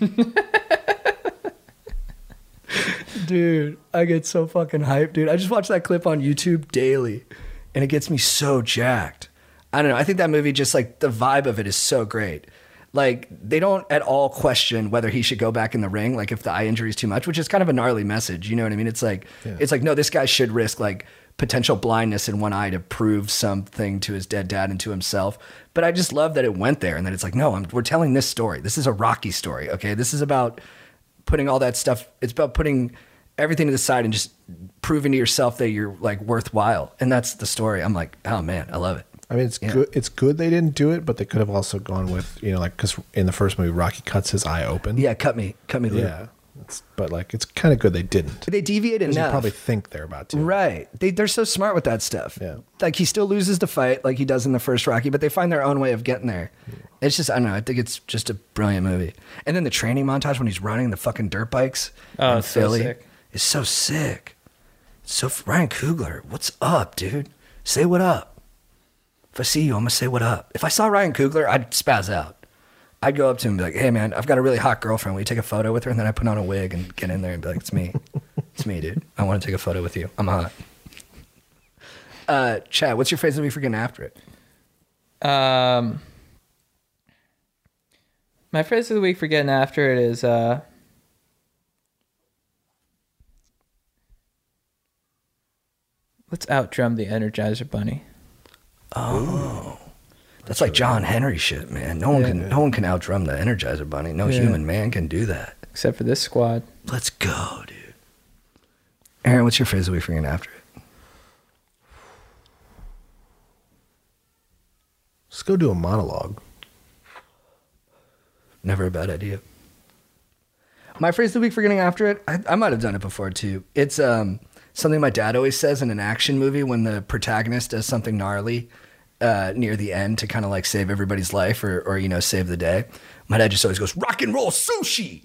Dude, I get so fucking hyped, dude. I just watch that clip on YouTube daily, and it gets me so jacked. I don't know. I think that movie, just like the vibe of it is so great. Like, they don't at all question whether he should go back in the ring, like if the eye injury is too much, which is kind of a gnarly message. You know what I mean? It's like, yeah. It's like, no, this guy should risk like potential blindness in one eye to prove something to his dead dad and to himself. But I just love that it went there and that it's like, no, I'm, we're telling this story. This is a Rocky story. Okay. This is about putting all that stuff. It's about putting everything to the side and just proving to yourself that you're like worthwhile. And that's the story. I'm like, oh man, I love it. I mean, it's yeah. good. It's good they didn't do it, but they could have also gone with, you know, like, because in the first movie, Rocky cuts his eye open. Yeah, cut me, cut me. Yeah, it's, but like, it's kind of good they didn't. They deviate enough. You probably think they're about to. Right. They they're so smart with that stuff. Yeah. Like, he still loses the fight, like he does in the first Rocky, but they find their own way of getting there. Yeah. It's just, I don't know. I think it's just a brilliant movie. And then the training montage when he's running the fucking dirt bikes oh, in it's Philly so sick. is so sick. So Ryan Coogler, what's up, dude? Say what up. If I see you, I'm going to say what up. If I saw Ryan Coogler, I'd spaz out. I'd go up to him and be like, hey, man, I've got a really hot girlfriend. Will you take a photo with her? And then I put on a wig and get in there and be like, it's me. It's me, dude. I want to take a photo with you. I'm hot. Uh, Chad, what's your phrase of the week for getting after it? Um, my phrase of the week for getting after it is, uh, let's outdrum the Energizer Bunny. Oh, that's like John Henry shit, man. No one yeah, can, yeah. no one can outdrum the Energizer Bunny. No yeah. human man can do that. Except for this squad. Let's go, dude. Aaron, what's your phrase of the week for getting after it? Let's go do a monologue. Never a bad idea. My phrase of the week for getting after it, I, I might have done it before too. It's um. something my dad always says in an action movie when the protagonist does something gnarly uh, near the end to kind of like save everybody's life or, or, you know, save the day. My dad just always goes, rock and roll sushi.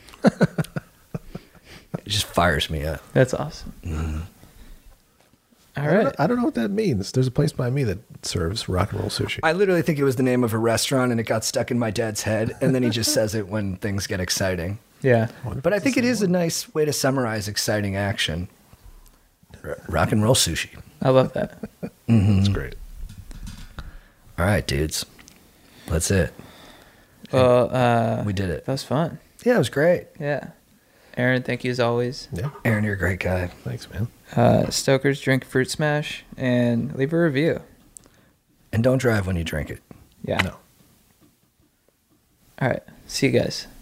It just fires me up. That's awesome. Mm-hmm. All I don't, right. know, I don't know what that means. There's a place by me that serves rock and roll sushi. I literally think it was the name of a restaurant and it got stuck in my dad's head. And then he just says it when things get exciting. Yeah. But I think it is a nice way to summarize exciting action. Rock and roll sushi. I love that. Mm-hmm. That's great. All right, dudes. That's it. Well, uh, We did it. that was fun. Yeah, it was great. Yeah. Aaron, thank you as always. Yeah. Aaron, you're a great guy. Thanks, man. Uh, Stokers, drink Fruit Smash and leave a review. And don't drive when you drink it. Yeah. No. All right. See you guys.